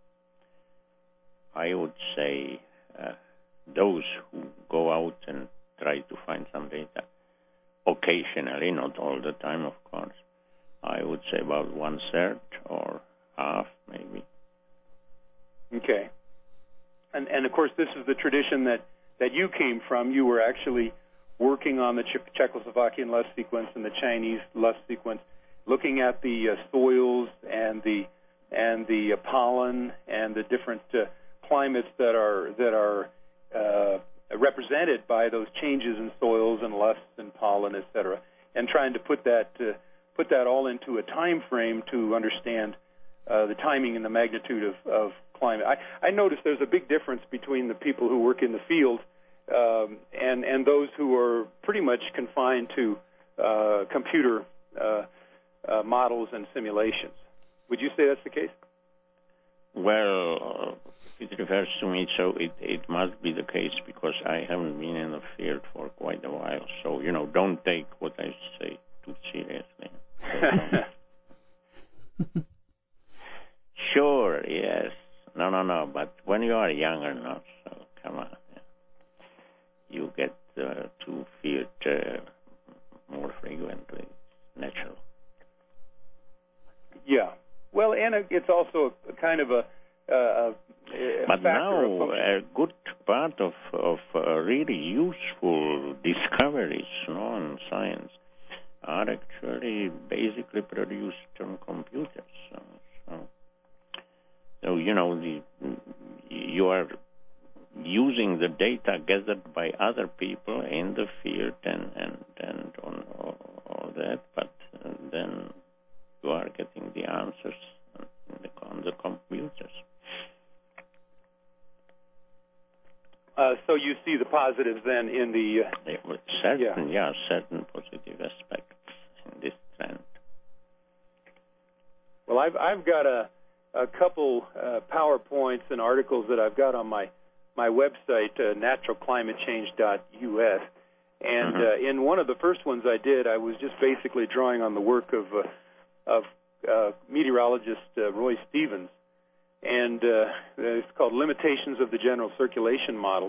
I would say uh, those who go out and try to find some data, occasionally, not all the time, of course. I would say about one third or half, maybe. Okay. And, and of course, this is the tradition that, that you came from. You were actually working on the Czech- Czechoslovakian Lusk sequence and the Chinese Lusk sequence, looking at the uh, soils and the and the uh, pollen and the different uh, climates that are that are uh, represented by those changes in soils and lusts and pollen, et cetera, and trying to put that uh, put that all into a time frame to understand uh, the timing and the magnitude of, of climate. I, I notice there's a big difference between the people who work in the field um, and and those who are pretty much confined to uh, computer uh, uh, models and simulations. Would you say that's the case? Well, it refers to me, so it, it must be the case because I haven't been in the field for quite a while. So, you know, don't take what I say too seriously. Sure, yes. No, no, no, but when you are younger, not so. Come on. Yeah. You get uh, to field uh, more frequently. Natural. Yeah. Well, and it's also a kind of a, uh, a but now of a good part of of uh, really useful discoveries, you know, in science are actually basically produced on computers. So, so, so you know, the, you are using the data gathered by other people in the field and and and on all, all that, but Uh, so you see the positives then in the... Uh, It was certain, yeah. yeah, certain positive aspects in this trend. Well, I've, I've got a, a couple uh, PowerPoints and articles that I've got on my, my website, uh, natural climate change dot U S. And Mm-hmm. uh, in one of the first ones I did, I was just basically drawing on the work of, uh, of uh, meteorologist uh, Roy Stevens. And uh, it's called Limitations of the General Circulation Models.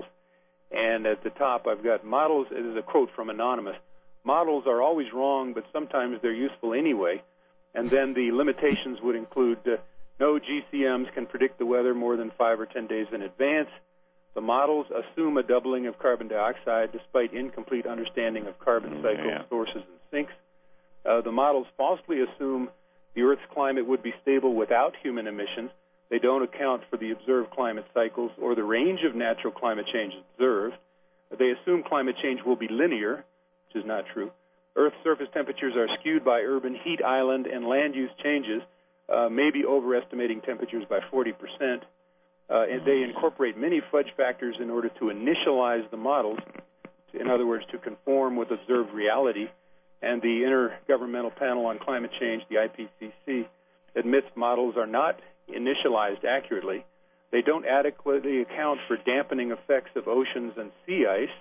And at the top, I've got models. It is a quote from Anonymous. Models are always wrong, but sometimes they're useful anyway. And then the limitations would include uh, no G C Ms can predict the weather more than five or ten days in advance. The models assume a doubling of carbon dioxide despite incomplete understanding of carbon cycle Yeah. sources and sinks. Uh, the models falsely assume the Earth's climate would be stable without human emissions. They don't account for the observed climate cycles or the range of natural climate change observed. They assume climate change will be linear, which is not true. Earth's surface temperatures are skewed by urban heat island and land use changes, uh, maybe overestimating temperatures by forty percent. Uh, and they incorporate many fudge factors in order to initialize the models, in other words, to conform with observed reality. And the Intergovernmental Panel on Climate Change, the I P C C, admits models are not initialized accurately. They don't adequately account for dampening effects of oceans and sea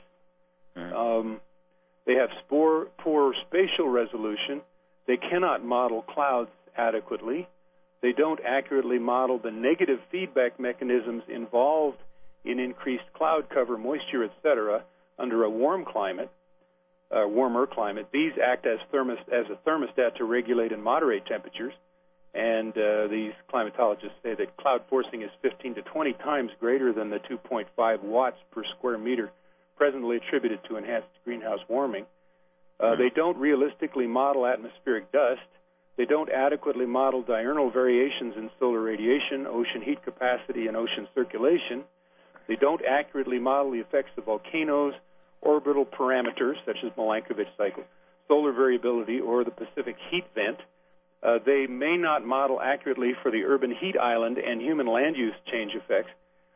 ice. Um, they have spore, poor spatial resolution. They cannot model clouds adequately. They don't accurately model the negative feedback mechanisms involved in increased cloud cover, moisture, et cetera, under a warm climate, uh, warmer climate. These act as, thermos, as a thermostat to regulate and moderate temperatures. And uh, these climatologists say that cloud forcing is fifteen to twenty times greater than the two point five watts per square meter presently attributed to enhanced greenhouse warming. Uh, they don't realistically model atmospheric dust. They don't adequately model diurnal variations in solar radiation, ocean heat capacity, and ocean circulation. They don't accurately model the effects of volcanoes, orbital parameters, such as Milankovitch cycle, solar variability, or the Pacific heat vent. Uh, they may not model accurately for the urban heat island and human land use change effects.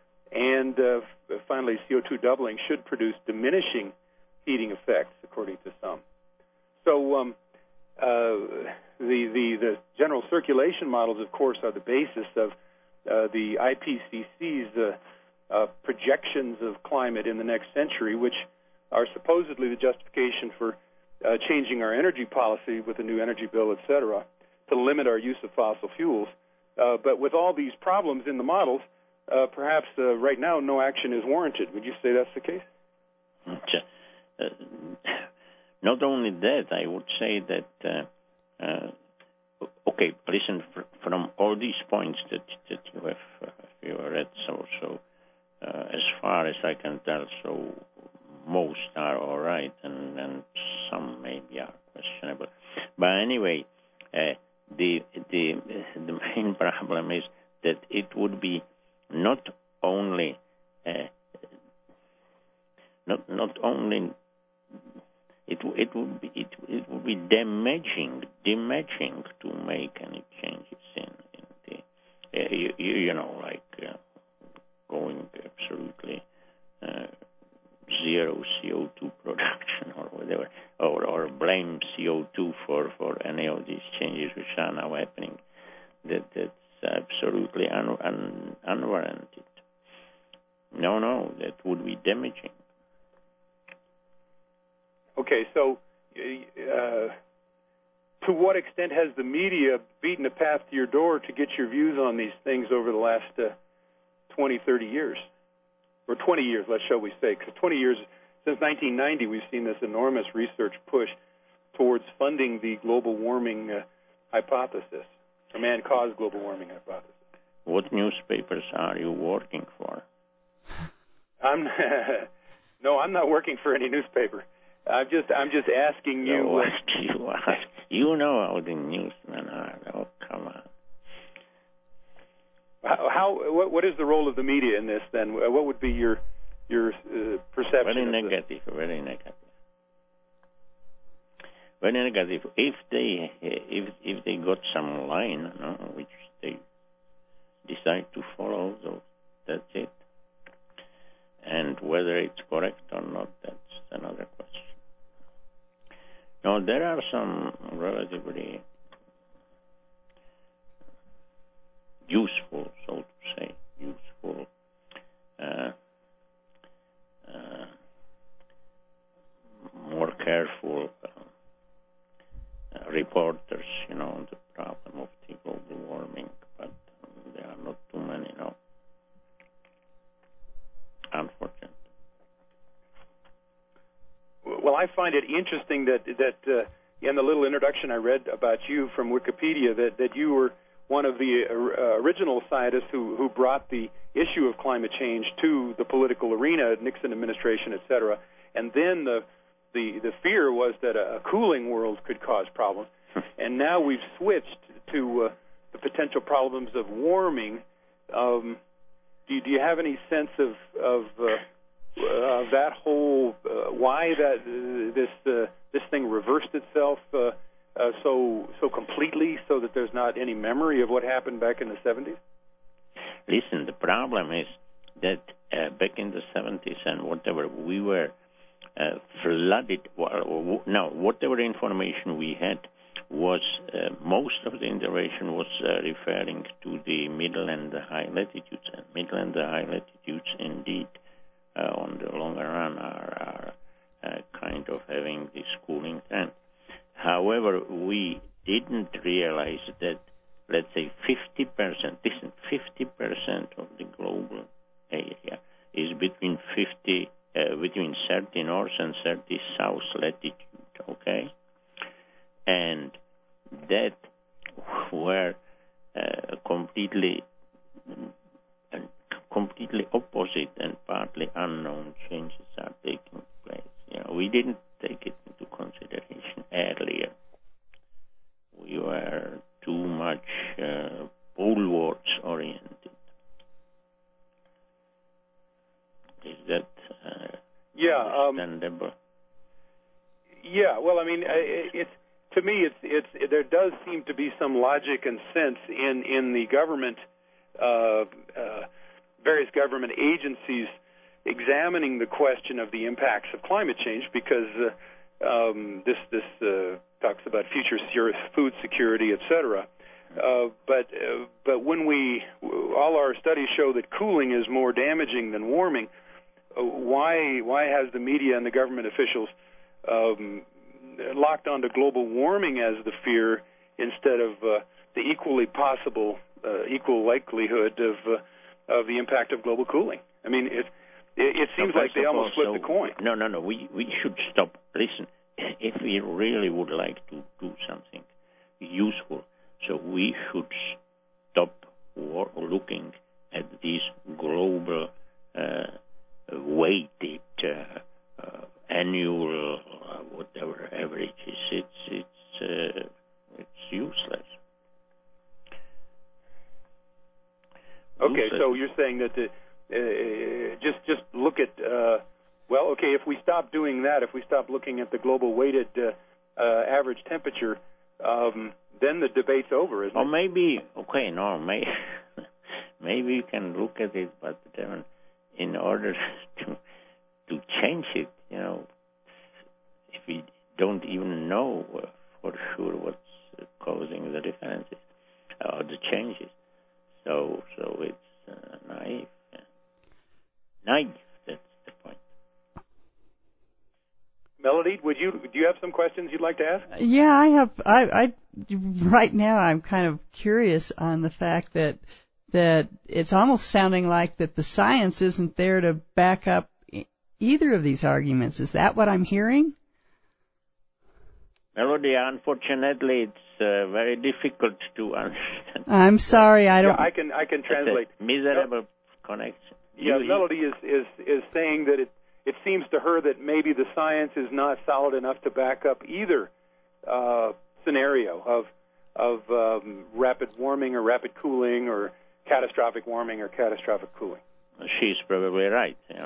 And uh, finally, C O two doubling should produce diminishing heating effects, according to some. So um, uh, the, the, the general circulation models, of course, are the basis of uh, the I P C C's uh, uh, projections of climate in the next century, which are supposedly the justification for uh, changing our energy policy with the new energy bill, et cetera, to limit our use of fossil fuels. Uh, but with all these problems in the models, uh, perhaps uh, right now no action is warranted. Would you say that's the case? Uh, not only that, I would say that, uh, uh, okay, listen, fr- from all these points that, that you have uh, you read, so, so uh, as far as I can tell, so most are all right, and, and some maybe are questionable. But anyway, uh, the the the main problem is that it would be not only uh, not not only it it would be it, it would be damaging damaging to make any changes in, in the uh, you, you know like uh, going absolutely uh, zero C O two production or whatever, or, or blame C O two for, for any of these changes which are now happening. That that's absolutely un, un, unwarranted. No, no, that would be damaging. Okay, so uh, to what extent has the media beaten a path to your door to get your views on these things over the last uh, twenty, thirty years? Or twenty years, let's shall we say, because twenty years, since nineteen ninety, we've seen this enormous research push towards funding the global warming uh, hypothesis, the man-caused global warming hypothesis. What newspapers are you working for? I'm no, I'm not working for any newspaper. I'm just, I'm just asking you. So Uh, what you ask? You know how the newsmen are. Oh, come on. How, how what, what is the role of the media in this? Then, what would be your your uh, perception? Very of negative. This? Very negative. Very negative. If they if if they got some line, no, which they decide to follow, so that's it. And whether it's correct or not, that's another question. Now, there are some relatively useful, so to say, useful uh, uh, more careful uh, uh, reporters, you know, on the problem of the global warming, but um, there are not too many now, unfortunately. Well, I find it interesting that that uh, in the little introduction I read about you from Wikipedia, that, that you were one of the uh, original scientists who, who brought the issue of climate change to the political arena, Nixon administration, et cetera. And then the the, the fear was that a cooling world could cause problems. And now we've switched to uh, the potential problems of warming. Um, do, you, do you have any sense of of uh, Uh, that whole uh, why that uh, this uh, this thing reversed itself uh, uh, so so completely, so that there's not any memory of what happened back in the seventies? Listen, the problem is that uh, back in the seventies and whatever, we were uh, flooded. Well, no, whatever information we had was uh, most of the information was uh, referring to the middle and the high latitudes, and middle and the high latitudes indeed. Uh, on the longer run are, are uh, kind of having this cooling trend. However, we didn't realize that, let's say, fifty percent, listen, fifty percent of the global area is between fifty, uh, between thirty north and thirty south latitude, okay? And that were uh, completely completely opposite and partly unknown changes are taking place. You know, we didn't take it into consideration earlier. We were too much uh, polewards oriented. Is that uh, yeah, understandable? Um, yeah. Well, I mean, it's to me, it's it's there does seem to be some logic and sense in in the government. Uh, uh, various government agencies examining the question of the impacts of climate change, because uh, um, this this uh, talks about future food security, et cetera. Uh, but uh, but when we all our studies show that cooling is more damaging than warming, uh, why why has the media and the government officials um, locked onto global warming as the fear instead of uh, the equally possible, uh, equal likelihood of uh, of the impact of global cooling? I mean, it it, it seems no, like they almost flipped the coin. No, no, no. We we should stop. Listen, if we really would like to do something useful, so we should stop war, looking at these global uh, weighted uh, uh, annual uh, whatever averages. It's it's uh, it's useless. Okay, so you're saying that the, uh, just just look at uh, well, okay, if we stop doing that, if we stop looking at the global weighted uh, uh, average temperature, um, then the debate's over, isn't or it? Or maybe, okay, no, may, maybe you can look at it, but then in order to to change it, you know, if we don't even know for sure what's causing the differences or the changes. So, so it's uh, naive. Naive, that's the point. Melody, would you do you have some questions you'd like to ask? Yeah, I have. I, I right now I'm kind of curious on the fact that that it's almost sounding like that the science isn't there to back up either of these arguments. Is that what I'm hearing? Melody, unfortunately, it's uh, very difficult to understand. I'm sorry, I don't. Yeah, I can I can translate. It's a miserable connection. Yeah, you, Melody is, is is saying that it it seems to her that maybe the science is not solid enough to back up either uh, scenario of of um, rapid warming or rapid cooling or catastrophic warming or catastrophic cooling. She's probably right. Yeah.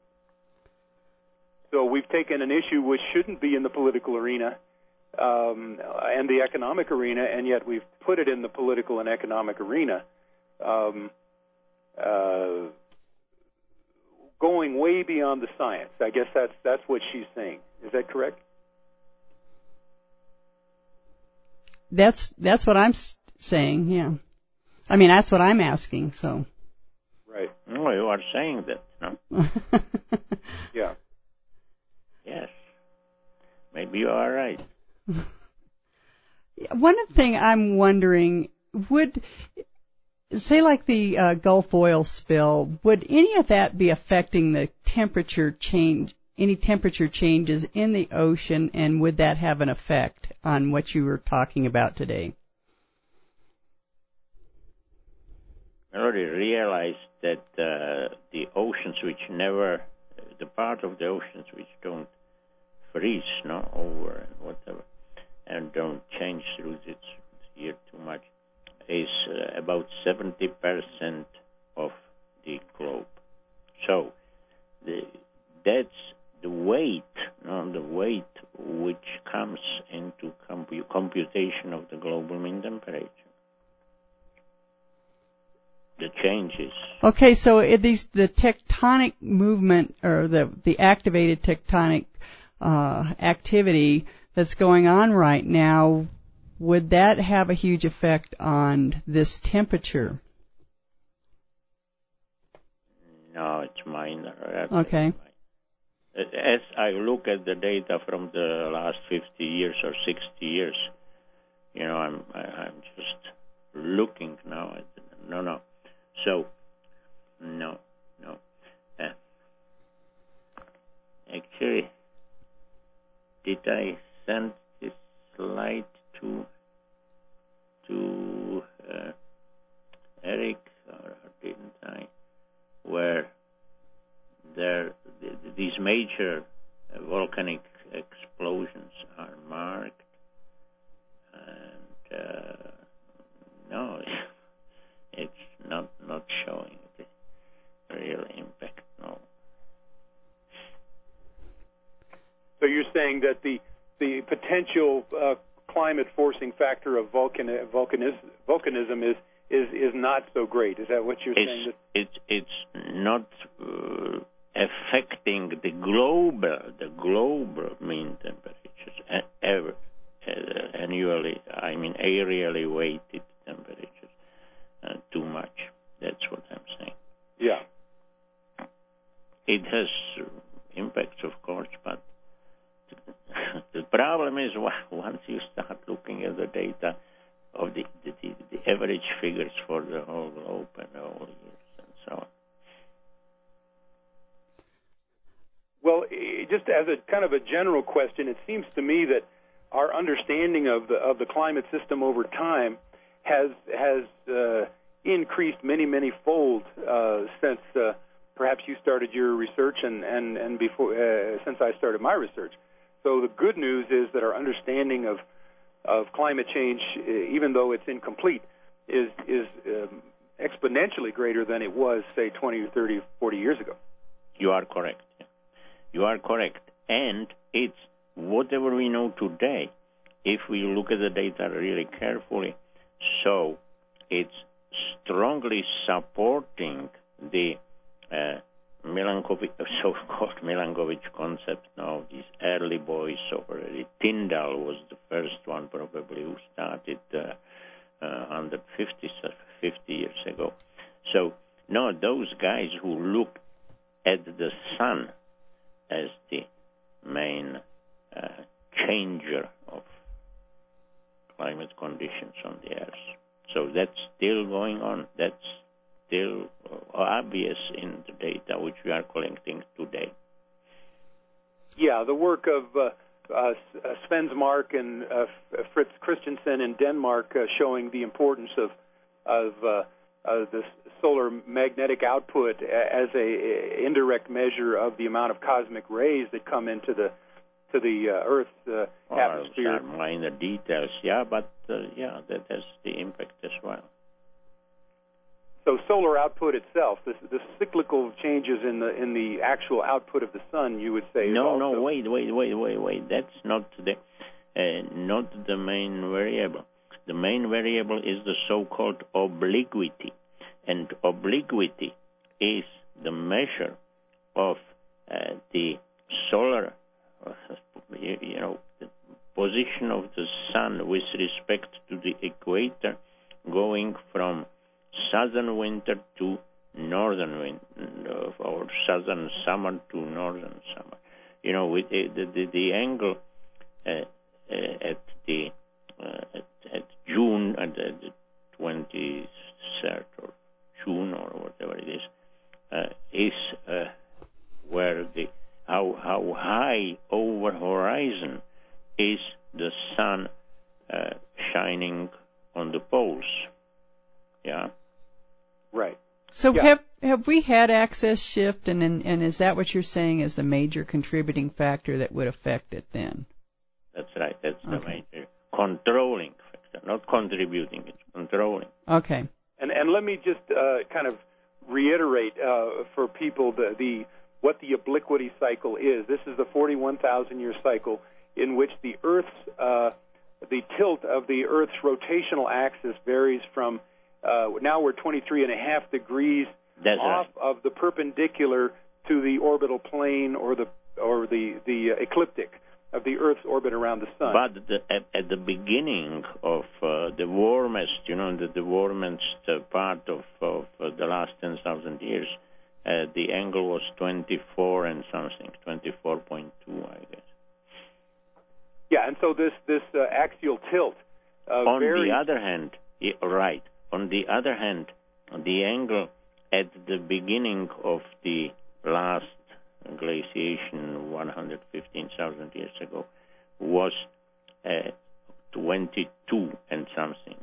So we've taken an issue which shouldn't be in the political arena um, and the economic arena, and yet we've put it in the political and economic arena. Um, uh, going way beyond the science. I guess that's that's what she's saying. Is that correct? That's that's what I'm saying. Yeah. I mean, that's what I'm asking. So. Right. No, you are saying that. No. Yeah. Yes. Maybe you are right. One thing I'm wondering, would, say like the uh, Gulf oil spill, would any of that be affecting the temperature change, any temperature changes in the ocean, and would that have an effect on what you were talking about today? I already realized that uh, the oceans which never, the part of the oceans which don't freeze, no, over and whatever, and don't change through this year too much, is uh, about seventy percent of the globe. So the, that's the weight, no, the weight which comes into compu- computation of the global mean temperature. The changes. Okay, so it, these the tectonic movement or the the activated tectonic uh, activity that's going on right now, would that have a huge effect on this temperature? No, it's minor. That's okay. Minor. As I look at the data from the last fifty years or sixty years, you know, I'm I'm just looking now at the, no no. So, no, no. Uh, actually, did I send this slide to to uh, Eric, or didn't I? Where there th- these major uh, volcanic explosions are marked, and uh, no. It's not not showing the real impact, no. So you're saying that the the potential uh, climate forcing factor of volcan volcanis, volcanism is, is is not so great. Is that what you're it's, saying? It's it's not uh, affecting the global the global mean temperatures uh, ever uh, annually. I mean aerially weighted temperatures. Uh, too much. That's what I'm saying. Yeah. It has uh, impacts, of course, but the problem is once you start looking at the data of the, the, the, the average figures for the whole globe and the whole years and so on. Well, just as a kind of a general question, it seems to me that our understanding of the of the climate system over time has has uh, increased many, many fold uh, since uh, perhaps you started your research and and and before uh, since I started my research. So the good news is that our understanding of of climate change, even though it's incomplete, is is um, exponentially greater than it was, say, twenty, thirty, forty years ago. You are correct. You are correct, and it's whatever we know today. If we look at the data really carefully. So it's strongly supporting the uh, Milankovitch, so-called Milankovitch concept now, these early boys already. Tyndall was the first one probably who started uh, uh, one hundred fifty, fifty years ago. So, no, those guys who look at the sun as the main uh, changer of climate conditions on the Earth. So that's still going on. That's still obvious in the data which we are collecting today. Yeah, the work of uh, uh, Svensmark and uh, Fritz Christensen in Denmark uh, showing the importance of of uh, uh, the solar magnetic output as a, a indirect measure of the amount of cosmic rays that come into the to the uh, Earth's uh, well, atmosphere. Some minor details, yeah, but uh, yeah, that has the impact as well. So solar output itself, the, the cyclical changes in the in the actual output of the sun, you would say. No, is also no, wait, wait, wait, wait, wait. That's not the uh, not the main variable. The main variable is the so-called obliquity, and obliquity is the measure of uh, the solar, uh, you, you know, the position of the sun with respect to the equator, going from southern winter to northern winter, or southern summer to northern summer. You know, with the the, the angle uh, uh, at the uh, at, at June at the twenty-third or June or whatever it is uh, is uh, where the how how high over horizon is the sun uh, shining on the poles. Yeah. Right. So yeah. have have we had axis shift, and, and and is that what you're saying is the major contributing factor that would affect it then? That's right. That's okay. the major controlling factor, not contributing. It's controlling. Okay. And and let me just uh, kind of reiterate uh, for people the the what the obliquity cycle is. This is the forty-one thousand year cycle in which the Earth's uh, the tilt of the Earth's rotational axis varies from uh, now we're twenty-three and a half degrees That's off right. of the perpendicular to the orbital plane or the or the the uh, ecliptic of the Earth's orbit around the sun. But the, at, at the beginning of uh, the warmest, you know, the, the warmest uh, part of, of uh, the last ten thousand years, uh, the angle was twenty-four and something, twenty-four point two, I guess. Yeah, and so this this uh, axial tilt. Uh, On varies. the other hand, yeah, right. On the other hand, the angle at the beginning of the last glaciation, one hundred fifteen thousand years ago, was uh, twenty-two and something.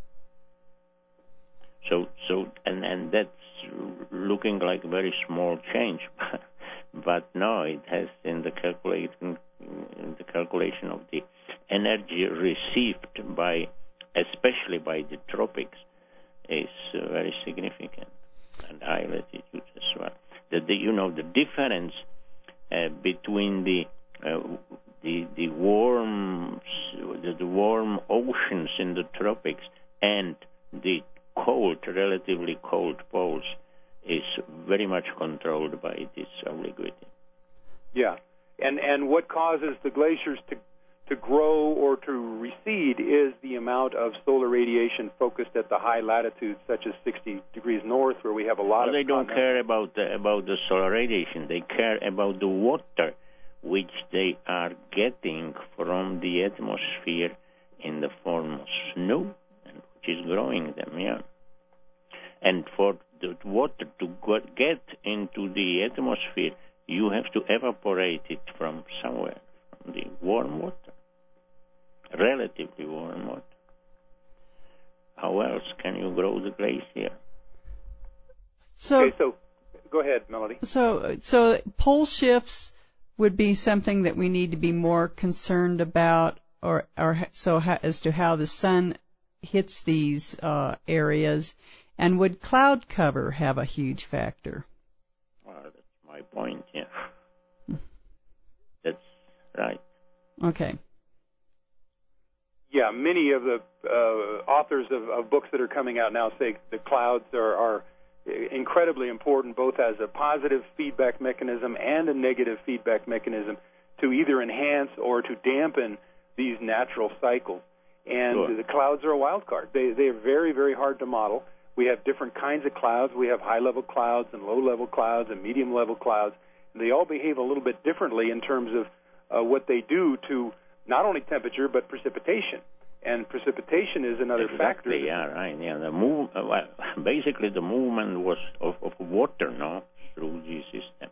So, so, and and that's looking like a very small change, but no, it has in the calculation, in the calculation of the energy received by, especially by the tropics, is uh, very significant, and high latitudes as well. The, the, you know, the difference uh, between the uh, the the warm the, the warm oceans in the tropics and the cold, relatively cold poles is very much controlled by this obliquity. Yeah, and and what causes the glaciers to to grow or to recede is the amount of solar radiation focused at the high latitudes, such as sixty degrees north, where we have a lot well, of. They don't care about the, about the solar radiation. They care about the water which they are getting from the atmosphere in the form of snow, and which is growing them. Yeah, and for the water to get into the atmosphere, you have to evaporate it from somewhere, from the warm water. Relatively warm water. How else can you grow the glacier? So, okay, so go ahead, Melody. So, so pole shifts would be something that we need to be more concerned about, or, or so how, as to how the sun hits these uh, areas, and would cloud cover have a huge factor? Well, that's my point. Yeah, that's right. Okay. Yeah, many of the uh, authors of, of books that are coming out now say the clouds are, are incredibly important, both as a positive feedback mechanism and a negative feedback mechanism to either enhance or to dampen these natural cycles. And sure. The clouds are a wild card. They they are very, very hard to model. We have different kinds of clouds. We have high-level clouds and low-level clouds and medium-level clouds. And they all behave a little bit differently in terms of uh, what they do to not only temperature but precipitation, and precipitation is another exactly, factor. Yeah, right. Yeah, the move. Uh, well, basically, the movement was of, of water, no, through the system.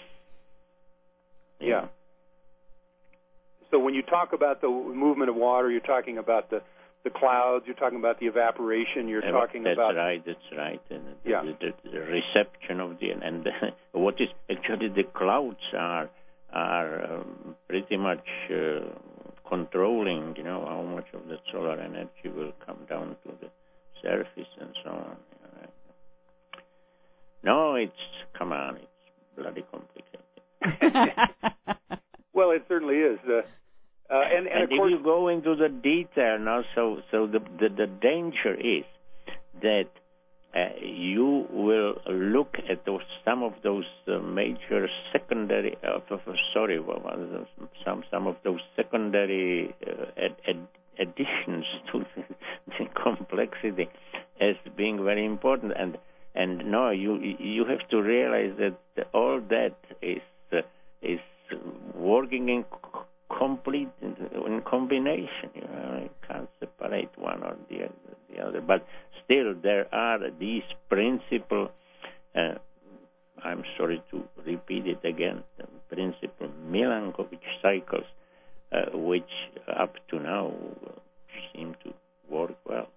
Yeah. yeah. So when you talk about the movement of water, you're talking about the the clouds. You're talking about the evaporation. You're uh, talking that's about. That's right. That's right. And the, yeah. The, the, the reception of the and the, what is actually the clouds are are um, pretty much. Uh, controlling, you know, how much of the solar energy will come down to the surface and so on. Right? No, it's, come on, it's bloody complicated. Well, it certainly is. Uh, uh, and, and, and of if course, you go into the detail now, so, so the, the, the danger is that uh, you will look at those, some of those uh, major secondary, uh, sorry, some some of those secondary uh, ad, ad, additions to the complexity as being very important. And and no, you you have to realize that all that is uh, is working in complete in combination. You know, you can't separate one or the the other. But still, there are these principles. Uh, I'm sorry to repeat it again. The principle Milankovitch cycles, uh, which up to now seem to work well.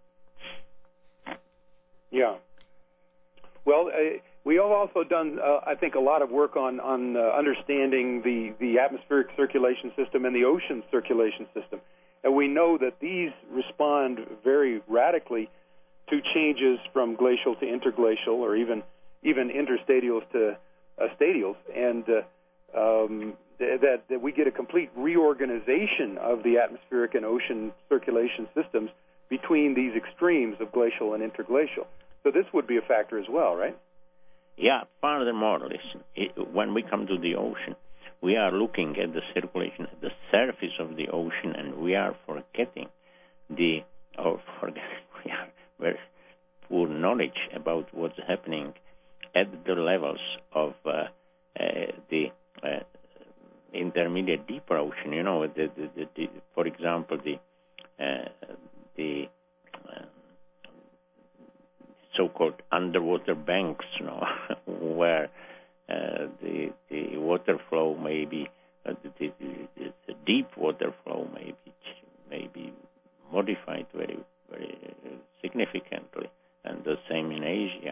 Yeah. Well, uh, we have also done, uh, I think, a lot of work on on uh, understanding the the atmospheric circulation system and the ocean circulation system, and we know that these respond very radically to changes from glacial to interglacial, or even even interstadials to uh, stadials, and uh, um, th- that, that we get a complete reorganization of the atmospheric and ocean circulation systems between these extremes of glacial and interglacial. So this would be a factor as well, right? Yeah, furthermore, listen, it, when we come to the ocean, we are looking at the circulation at the surface of the ocean, and we are forgetting the, or forgetting, we are very poor knowledge about what's happening at the levels of uh, uh, the uh, intermediate deeper ocean. You know, the, the, the, the, for example, the uh, the uh, so-called underwater banks, you know, where uh, the the water flow may be uh, the, the, the deep water flow may be may be modified very very significantly, and the same in Asia.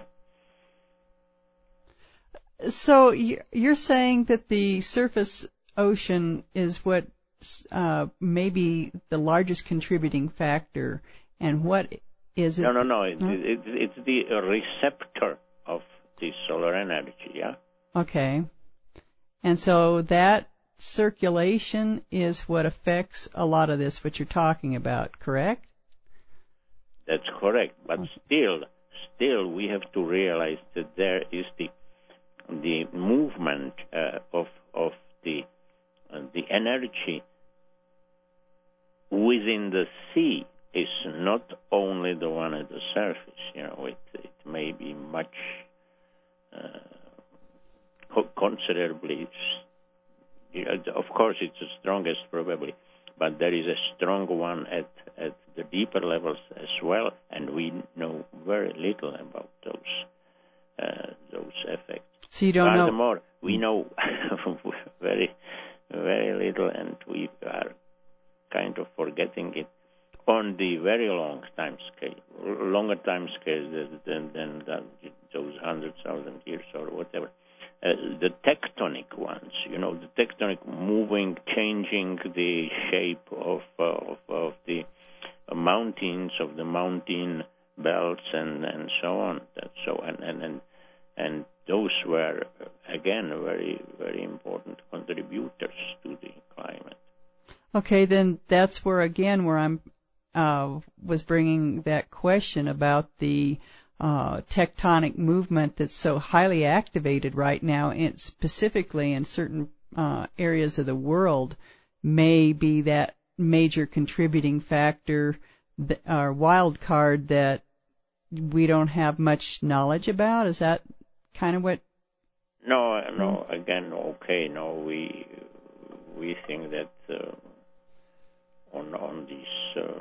So you're saying that the surface ocean is what uh, may be the largest contributing factor, and what is it? No, no, no. It, huh? it, it, it's the receptor of the solar energy, yeah? Okay. And so that circulation is what affects a lot of this, what you're talking about, correct? That's correct. But okay. still, still we have to realize that there is the the movement uh, of of the uh, the energy within the sea is not only the one at the surface. You know, it it may be much uh, co- considerably. You know, of course, it's the strongest probably, but there is a strong one at at the deeper levels as well, and we know very little about those uh, those effects. So you don't Furthermore, know. we know very, very little, and we are kind of forgetting it on the very long time scale, longer time scale than, than, than those hundred thousand years or whatever. Uh, the tectonic ones, you know, the tectonic moving, changing the shape of uh, of, of the mountains, of the mountain belts, and, and so on. That's so and and and. And those were, again, very, very important contributors to the climate. Okay, then that's where, again, where I'm uh, was bringing that question about the uh, tectonic movement that's so highly activated right now, and specifically in certain uh, areas of the world, may be that major contributing factor th- or wild card that we don't have much knowledge about. Is that kind of what? No, no. Again, okay. No, we we think that uh, on on these uh,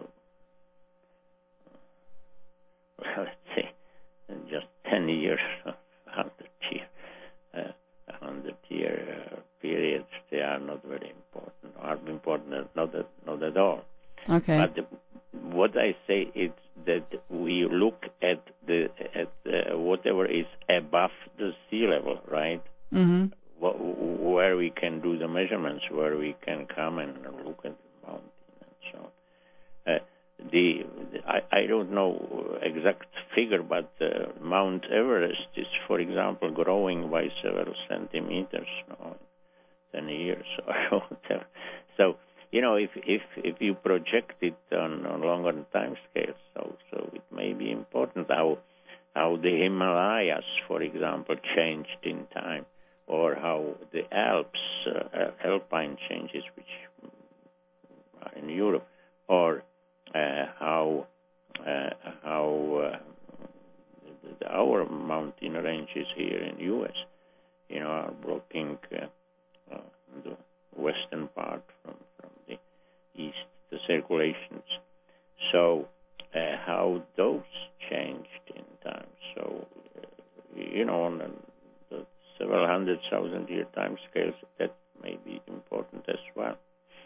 let's say just ten years, hundred year, uh, hundred year uh, periods, they are not very important. Are important, not at, not at all. Okay. But the, what I say is that we look at the at uh, whatever is above the sea level, right? Mm-hmm. Wh- where we can do the measurements, where we can come and look at the mountain and so on. Uh, the I, I don't know exact figure, but uh, Mount Everest is, for example, growing by several centimeters now, ten years or whatever. So. You know, if if if you project it on, on longer time scales, so so it may be important how how the Himalayas, for example, changed in time, or how the Alps, uh, alpine changes, which are in Europe, or uh, how uh, how uh, our mountain ranges here in the U S, you know, are blocking uh, uh, the western part from, from the east, the circulations. So uh, how those changed in time. So, uh, you know, on the several hundred thousand year time scales, that may be important as well.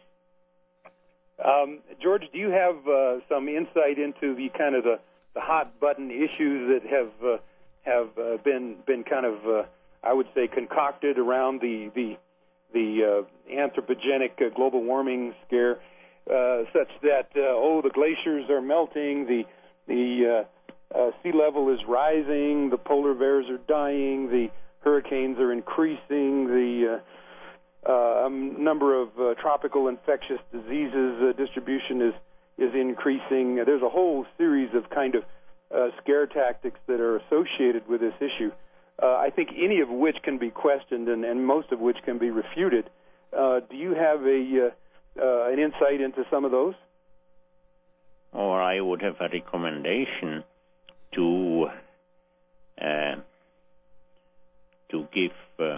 Um, George, do you have uh, some insight into the kind of the, the hot button issues that have uh, have uh, been been kind of uh, I would say concocted around the the the uh, anthropogenic uh, global warming scare, uh, such that uh, oh, the glaciers are melting, the the uh, uh, sea level is rising, the polar bears are dying, the hurricanes are increasing, the uh, uh, um, number of uh, tropical infectious diseases uh, distribution is is increasing. There's a whole series of kind of uh, scare tactics that are associated with this issue. Uh, I think any of which can be questioned and, and most of which can be refuted. Uh, do you have a uh, uh, an insight into some of those? Or I would have a recommendation to uh, to give uh,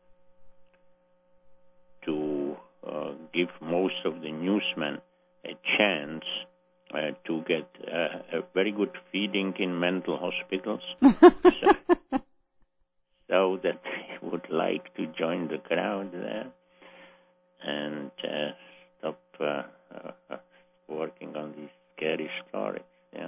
to uh, give most of the newsmen a chance uh, to get uh, a very good feeding in mental hospitals. so, So that they would like to join the crowd there and uh, stop uh, uh, working on these scary stories. Yeah.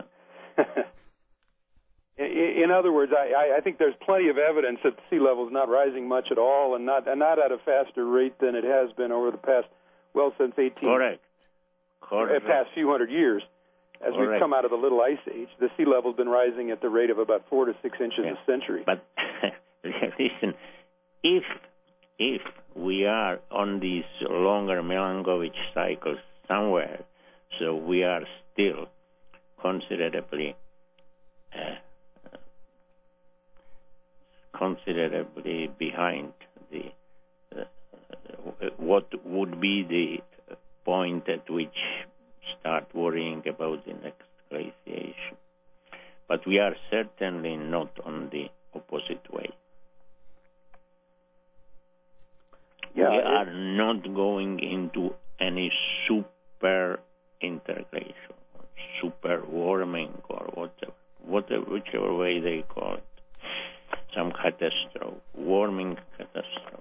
In other words, I, I think there's plenty of evidence that sea level is not rising much at all, and not and not at a faster rate than it has been over the past, well, since eighteen. Correct. Correct. The past few hundred years, as Correct. we've come out of the Little Ice Age, the sea level has been rising at the rate of about four to six inches yeah. a century. But listen, if if we are on these longer Milankovitch cycles somewhere, so we are still considerably uh, considerably behind the uh, what would be the point at which start worrying about the next glaciation. But we are certainly not on the opposite way. Yeah, we it, are not going into any super interglacial, or super warming, or whatever, whatever, whichever way they call it. Some catastrophe, warming catastrophe.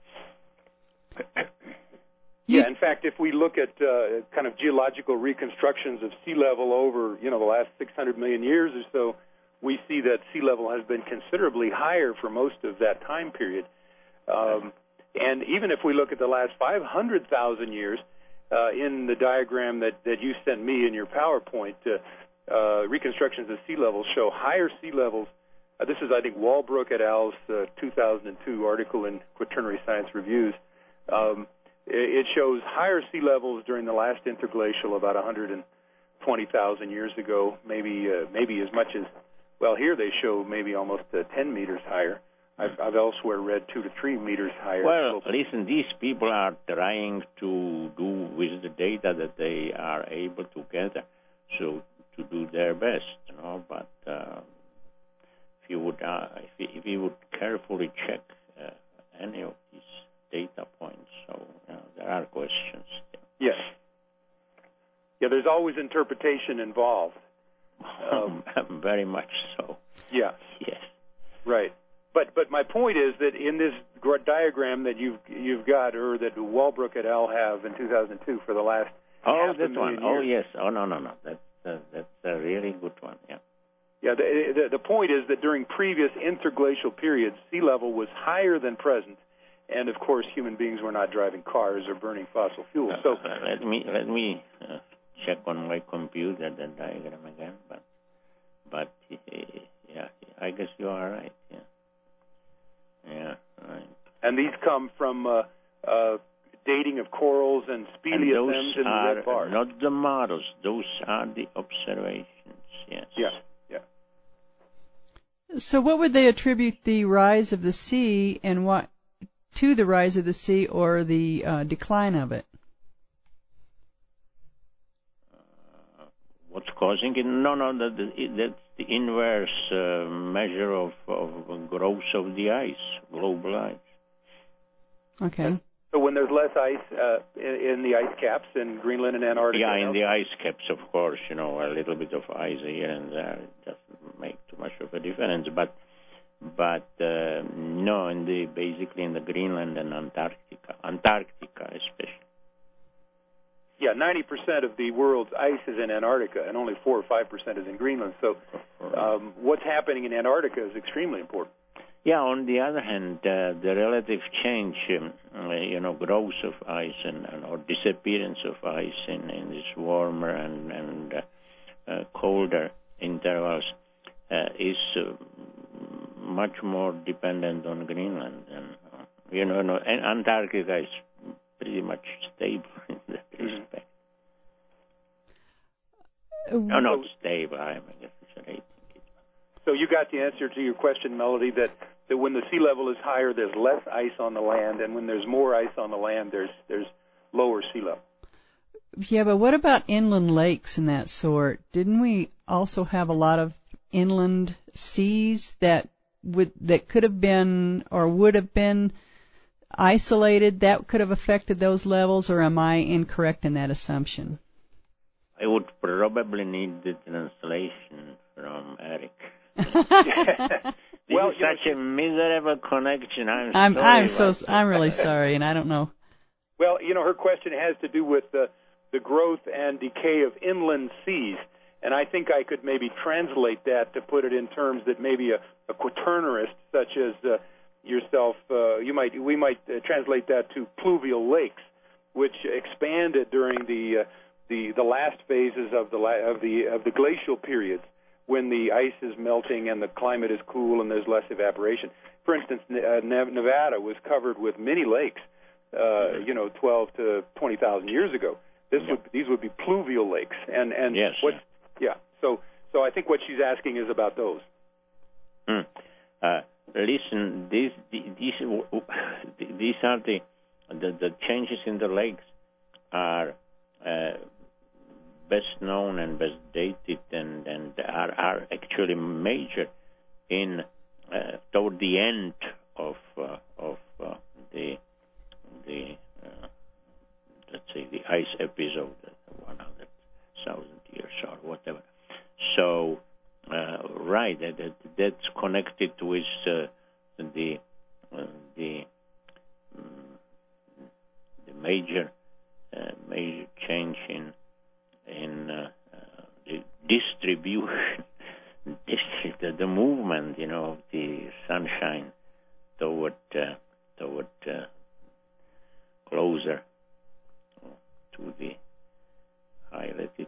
Yeah, in fact, if we look at uh, kind of geological reconstructions of sea level over, you know, the last six hundred million years or so, we see that sea level has been considerably higher for most of that time period. Um, and even if we look at the last five hundred thousand years, uh, in the diagram that, that you sent me in your PowerPoint, uh, uh, reconstructions of sea levels show higher sea levels. Uh, this is, I think, Walbrook et al.'s uh, two thousand two article in Quaternary Science Reviews. Um, it shows higher sea levels during the last interglacial, about one hundred twenty thousand years ago, maybe uh, maybe as much as, well, here they show maybe almost uh, ten meters higher. I've, I've elsewhere read two to three meters higher. Well, listen, these people are trying to do with the data that they are able to gather, so to do their best, you know. But uh, if you would, uh, if, you, if you would carefully check uh, any of these data points, so you know, there are questions. Yes. Yeah, there's always interpretation involved. Um, Very much so. Yeah. Yes. Right. But but my point is that in this diagram that you've you've got, or that Walbrook et al. Have in two thousand two for the last oh half a that million one oh years. yes oh no no no that's uh, that's a really good one. Yeah. Yeah. The, the the point is that during previous interglacial periods, sea level was higher than present, and of course, human beings were not driving cars or burning fossil fuels. So uh, let me let me uh, check on my computer the diagram again. But but uh, yeah, I guess you are right. Yeah. Yeah. Right. And these come from uh, uh, dating of corals and speleothems in the red bars. Not the models; those are the observations. Yes. Yeah. Yeah. So, what would they attribute the rise of the sea and what to the rise of the sea or the uh, decline of it? Uh, what's causing it? No, no, that, that's the inverse uh, measure of, of growth of the ice, global ice. Okay. And so when there's less ice uh, in, in the ice caps in Greenland and Antarctica? Yeah, in the ice caps, of course, you know, a little bit of ice here and there doesn't make too much of a difference. But, but uh, no, in the basically in the Greenland and Antarctica, Antarctica especially. Yeah, ninety percent of the world's ice is in Antarctica, and only four or five percent is in Greenland. So, um, what's happening in Antarctica is extremely important. Yeah. On the other hand, uh, the relative change, um, uh, you know, growth of ice and, and or disappearance of ice in, in these warmer and and uh, uh, colder intervals uh, is uh, much more dependent on Greenland, and uh, you know, no, and Antarctica is pretty much stable in that respect. No, not stable. I guess it's an So you got the answer to your question, Melody, that, that when the sea level is higher, there's less ice on the land, and when there's more ice on the land, there's there's lower sea level. Yeah, but what about inland lakes and that sort? Didn't we also have a lot of inland seas that would that could have been or would have been isolated, that could have affected those levels, or am I incorrect in that assumption? I would probably need the translation from Eric. This well, is such know, a miserable connection. I'm, I'm sorry I'm so that. I'm really sorry, and I don't know. Well, you know, her question has to do with the the growth and decay of inland seas, and I think I could maybe translate that to put it in terms that maybe a, a quaternarist such as uh, yourself, uh, you might we might uh, translate that to pluvial lakes, which expanded during the uh, the the last phases of the la- of the of the glacial periods, when the ice is melting and the climate is cool and there's less evaporation. For instance, uh, Nevada was covered with many lakes, uh, you know, twelve to twenty thousand years ago. This yeah. would these would be pluvial lakes, and and yes, what, yeah. yeah. So so I think what she's asking is about those. Mm. Uh, listen, these these these are the the, the changes in the lakes are uh, best known and best dated, and and are are actually major in uh, toward the end of uh, of uh, the the uh, let's say the ice episode, one hundred thousand years or whatever. So uh, right, that, that that's connected with uh, the uh, the um, the major uh, major change in in uh, uh, the distribution, the, the movement, you know, of the sunshine toward uh, toward uh, closer to the high latitudes.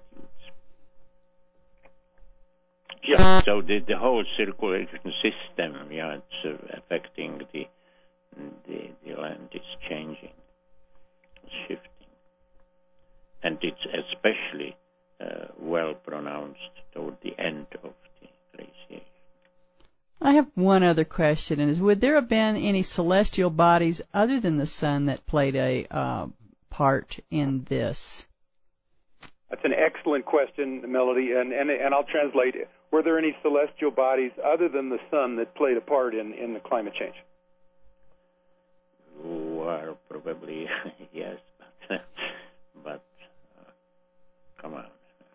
Yeah. So the the whole circulation system, yeah, it's uh, affecting the the the land is changing, shifting. And it's especially uh, well pronounced toward the end of the glaciation. I have one other question, and is would there have been any celestial bodies other than the sun that played a uh, part in this? That's an excellent question, Melody, and, and and I'll translate it. Were there any celestial bodies other than the sun that played a part in, in the climate change? Well, probably yes, but, but come on.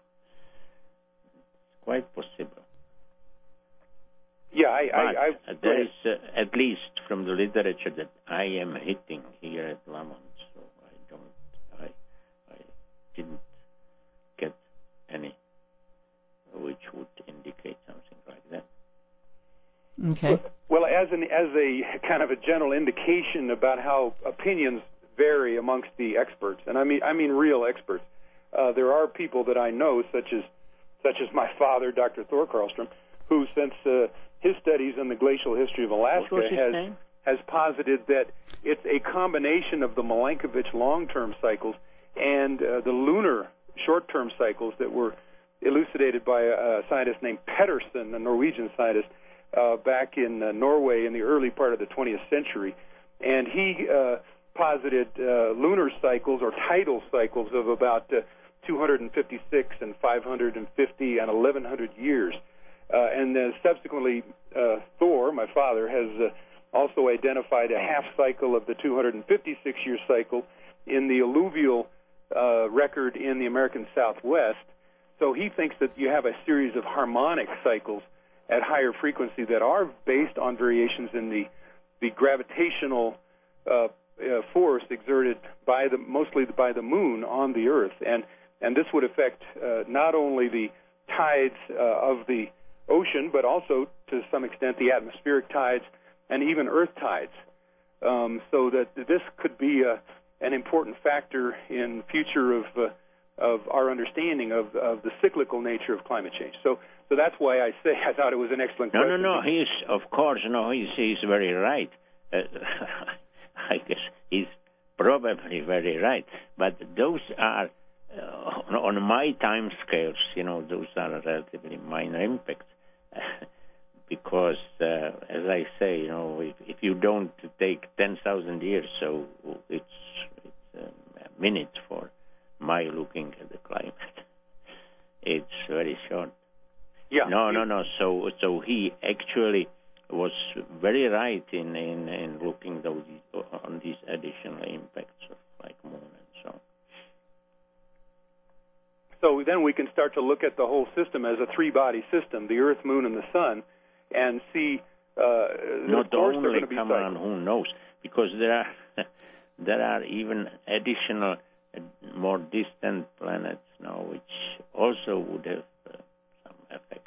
It's quite possible. Yeah, I... But I, I there is, uh, at least from the literature that I am hitting here at Lamont, so I don't, I, I didn't get any which would indicate something like that. Okay. Well, as an as a kind of a general indication about how opinions vary amongst the experts, and I mean I mean real experts. Uh, there are people that I know, such as such as my father, Doctor Thor Karlstrom, who, since uh, his studies in the glacial history of Alaska, has name? has posited that it's a combination of the Milankovitch long-term cycles and uh, the lunar short-term cycles that were elucidated by a, a scientist named Pedersen, a Norwegian scientist, uh, back in uh, Norway in the early part of the twentieth century. and he uh, posited uh, lunar cycles or tidal cycles of about uh, two hundred fifty-six and five hundred fifty and eleven hundred years. Uh, and then subsequently, uh, Thor, my father, has uh, also identified a half cycle of the two hundred fifty-six year cycle in the alluvial uh, record in the American Southwest. So he thinks that you have a series of harmonic cycles at higher frequency that are based on variations in the the gravitational uh, uh, force exerted by the mostly by the moon on the Earth, and and this would affect uh, not only the tides uh, of the ocean, but also to some extent the atmospheric tides and even Earth tides. Um, so that this could be a, an important factor in future of uh, of our understanding of of the cyclical nature of climate change. So. So that's why I say I thought it was an excellent no, question. No, no, no. He's, of course, no, he's, he's very right. Uh, I guess he's probably very right. But those are, uh, on my time scales, you know, those are relatively minor impacts. Because, uh, as I say, you know, if, if you don't take ten thousand years, so it's, it's a minute for my looking at the climate. It's very short. Yeah. No, no, no. So, so he actually was very right in in, in looking those, on these additional impacts of like moon and so on. So then we can start to look at the whole system as a three-body system: the Earth, Moon, and the Sun, and see. Uh, Not only, be come cycles. on, who knows? Because there are there are even additional, uh, more distant planets now, which also would have uh, some effect.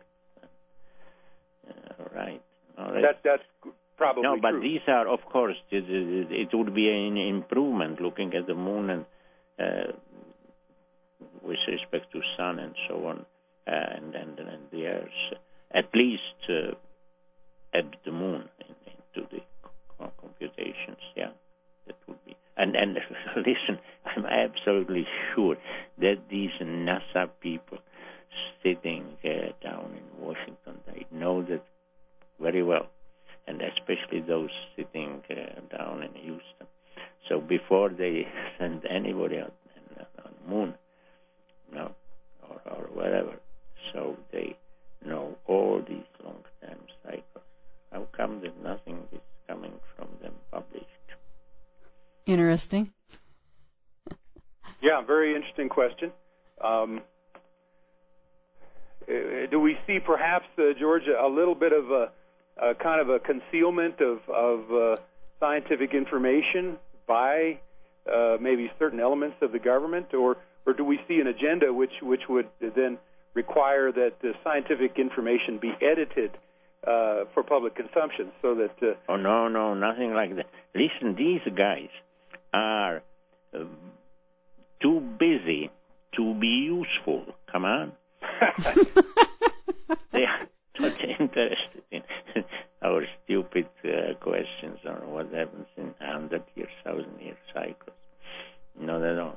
Uh, right. No, that, that's probably no, but true. these are, of course, it, it, it would be an improvement looking at the moon and uh, with respect to sun and so on, uh, and, and and the Earth, at least uh, at the moon in, into the computations. Yeah, that would be. And and listen, I'm absolutely sure that these NASA people sitting uh, down in Washington, they know that very well, and especially those sitting uh, down in Houston. So before they send anybody out on the moon, no, or, or wherever, so they know all these long-term cycles. How come that nothing is coming from them published? Interesting. Yeah, very interesting question. Um, do we see perhaps, uh, George, a little bit of a, a kind of a concealment of, of uh, scientific information by uh, maybe certain elements of the government, or or do we see an agenda which which would then require that the scientific information be edited uh, for public consumption, so that? Uh, oh no, no, nothing like that. Listen, these guys are uh, too busy to be useful. Come on. They are not interested in our stupid uh, questions on what happens in hundred years, thousand year cycles. No, they don't.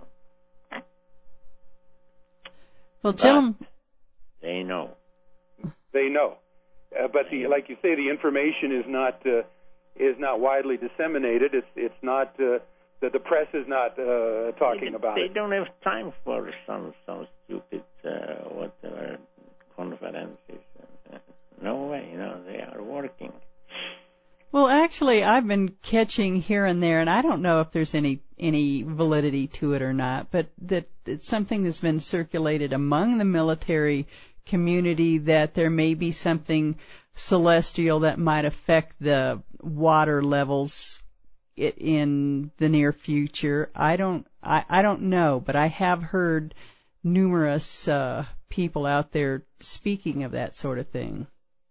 Well, gentlemen, they know. They know, uh, but the, like you say, the information is not uh, is not widely disseminated. It's it's not uh, that the press is not uh, talking they, about they it. They don't have time for some some stupid uh, whatever conferences. Uh, no way, you know, they are working. Well, actually, I've been catching here and there, and I don't know if there's any any validity to it or not, but that it's something that's been circulated among the military community that there may be something celestial that might affect the water levels in the near future. I don't I, I don't know, but I have heard numerous uh, people out there speaking of that sort of thing.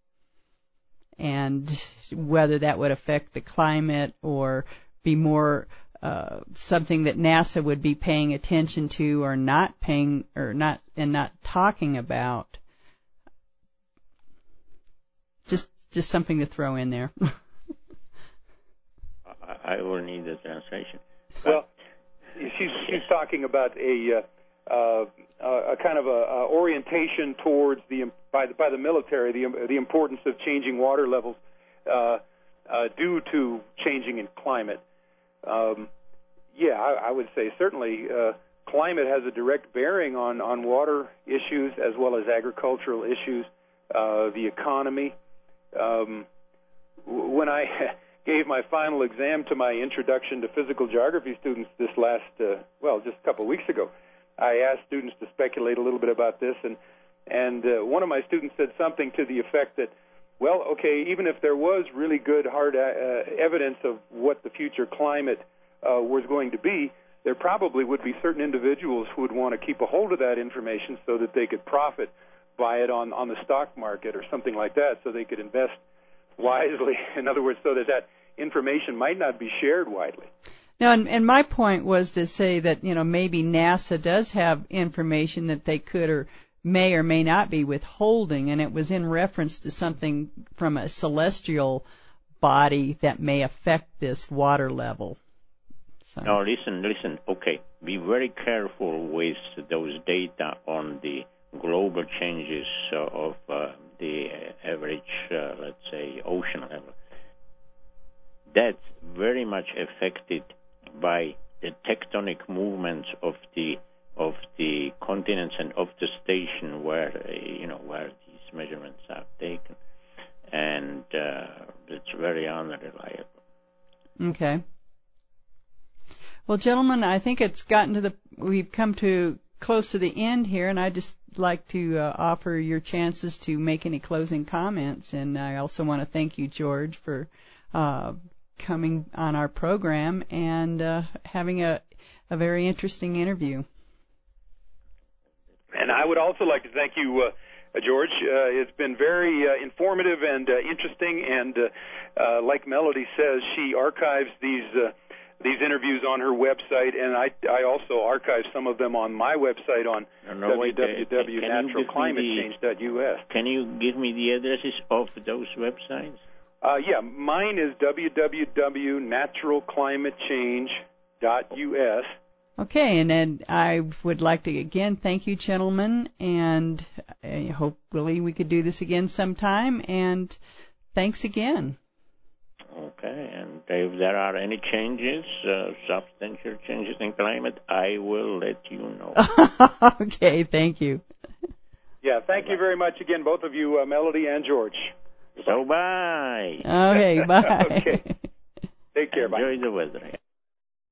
And whether that would affect the climate or be more uh, something that NASA would be paying attention to or not paying or not and not talking about. Just just something to throw in there. I, I will need a translation. Well, she's she's talking about a uh, uh, a kind of a, a orientation towards the by the by the military the the importance of changing water levels uh, uh, due to changing in climate. um, yeah, I, I would say certainly uh, climate has a direct bearing on, on water issues as well as agricultural issues, uh, the economy. Um, when I gave my final exam to my introduction to physical geography students this last, uh, well, just a couple of weeks ago, I asked students to speculate a little bit about this, and and uh, one of my students said something to the effect that, well, okay, even if there was really good hard uh, evidence of what the future climate uh, was going to be, there probably would be certain individuals who would want to keep a hold of that information so that they could profit by it on, on the stock market or something like that, so they could invest wisely. In other words, so that that information might not be shared widely. No, and, and my point was to say that, you know, maybe NASA does have information that they could or may or may not be withholding, and it was in reference to something from a celestial body that may affect this water level. So. No, listen, listen. Okay, be very careful with those data on the global changes of uh, the average, uh, let's say, ocean level. That's very much affected by the tectonic movements of the of the continents and of the station where uh, you know where these measurements are taken, and uh, it's very unreliable. Okay. Well, gentlemen, I think it's gotten to the we've come to close to the end here, and I'd just like to uh, offer your chances to make any closing comments, and I also want to thank you, George, for uh, coming on our program and uh, having a a very interesting interview. And I would also like to thank you, uh, George. Uh, it's been very uh, informative and uh, interesting, and uh, uh, like Melody says, she archives these uh, these interviews on her website, and I, I also archive some of them on my website on no, no, w w w dot natural climate change dot u s. Can you give me the addresses of those websites? Uh, yeah, mine is w w w dot natural climate change dot u s. Okay, and then I would like to again thank you, gentlemen, and uh, hopefully we could do this again sometime, and thanks again. Okay, and if there are any changes, uh, substantial changes in climate, I will let you know. Okay, thank you. Yeah, thank you very much again, both of you, uh, Melody and George. So bye. Okay, bye. Okay. Take care. Enjoy Bye. the weather.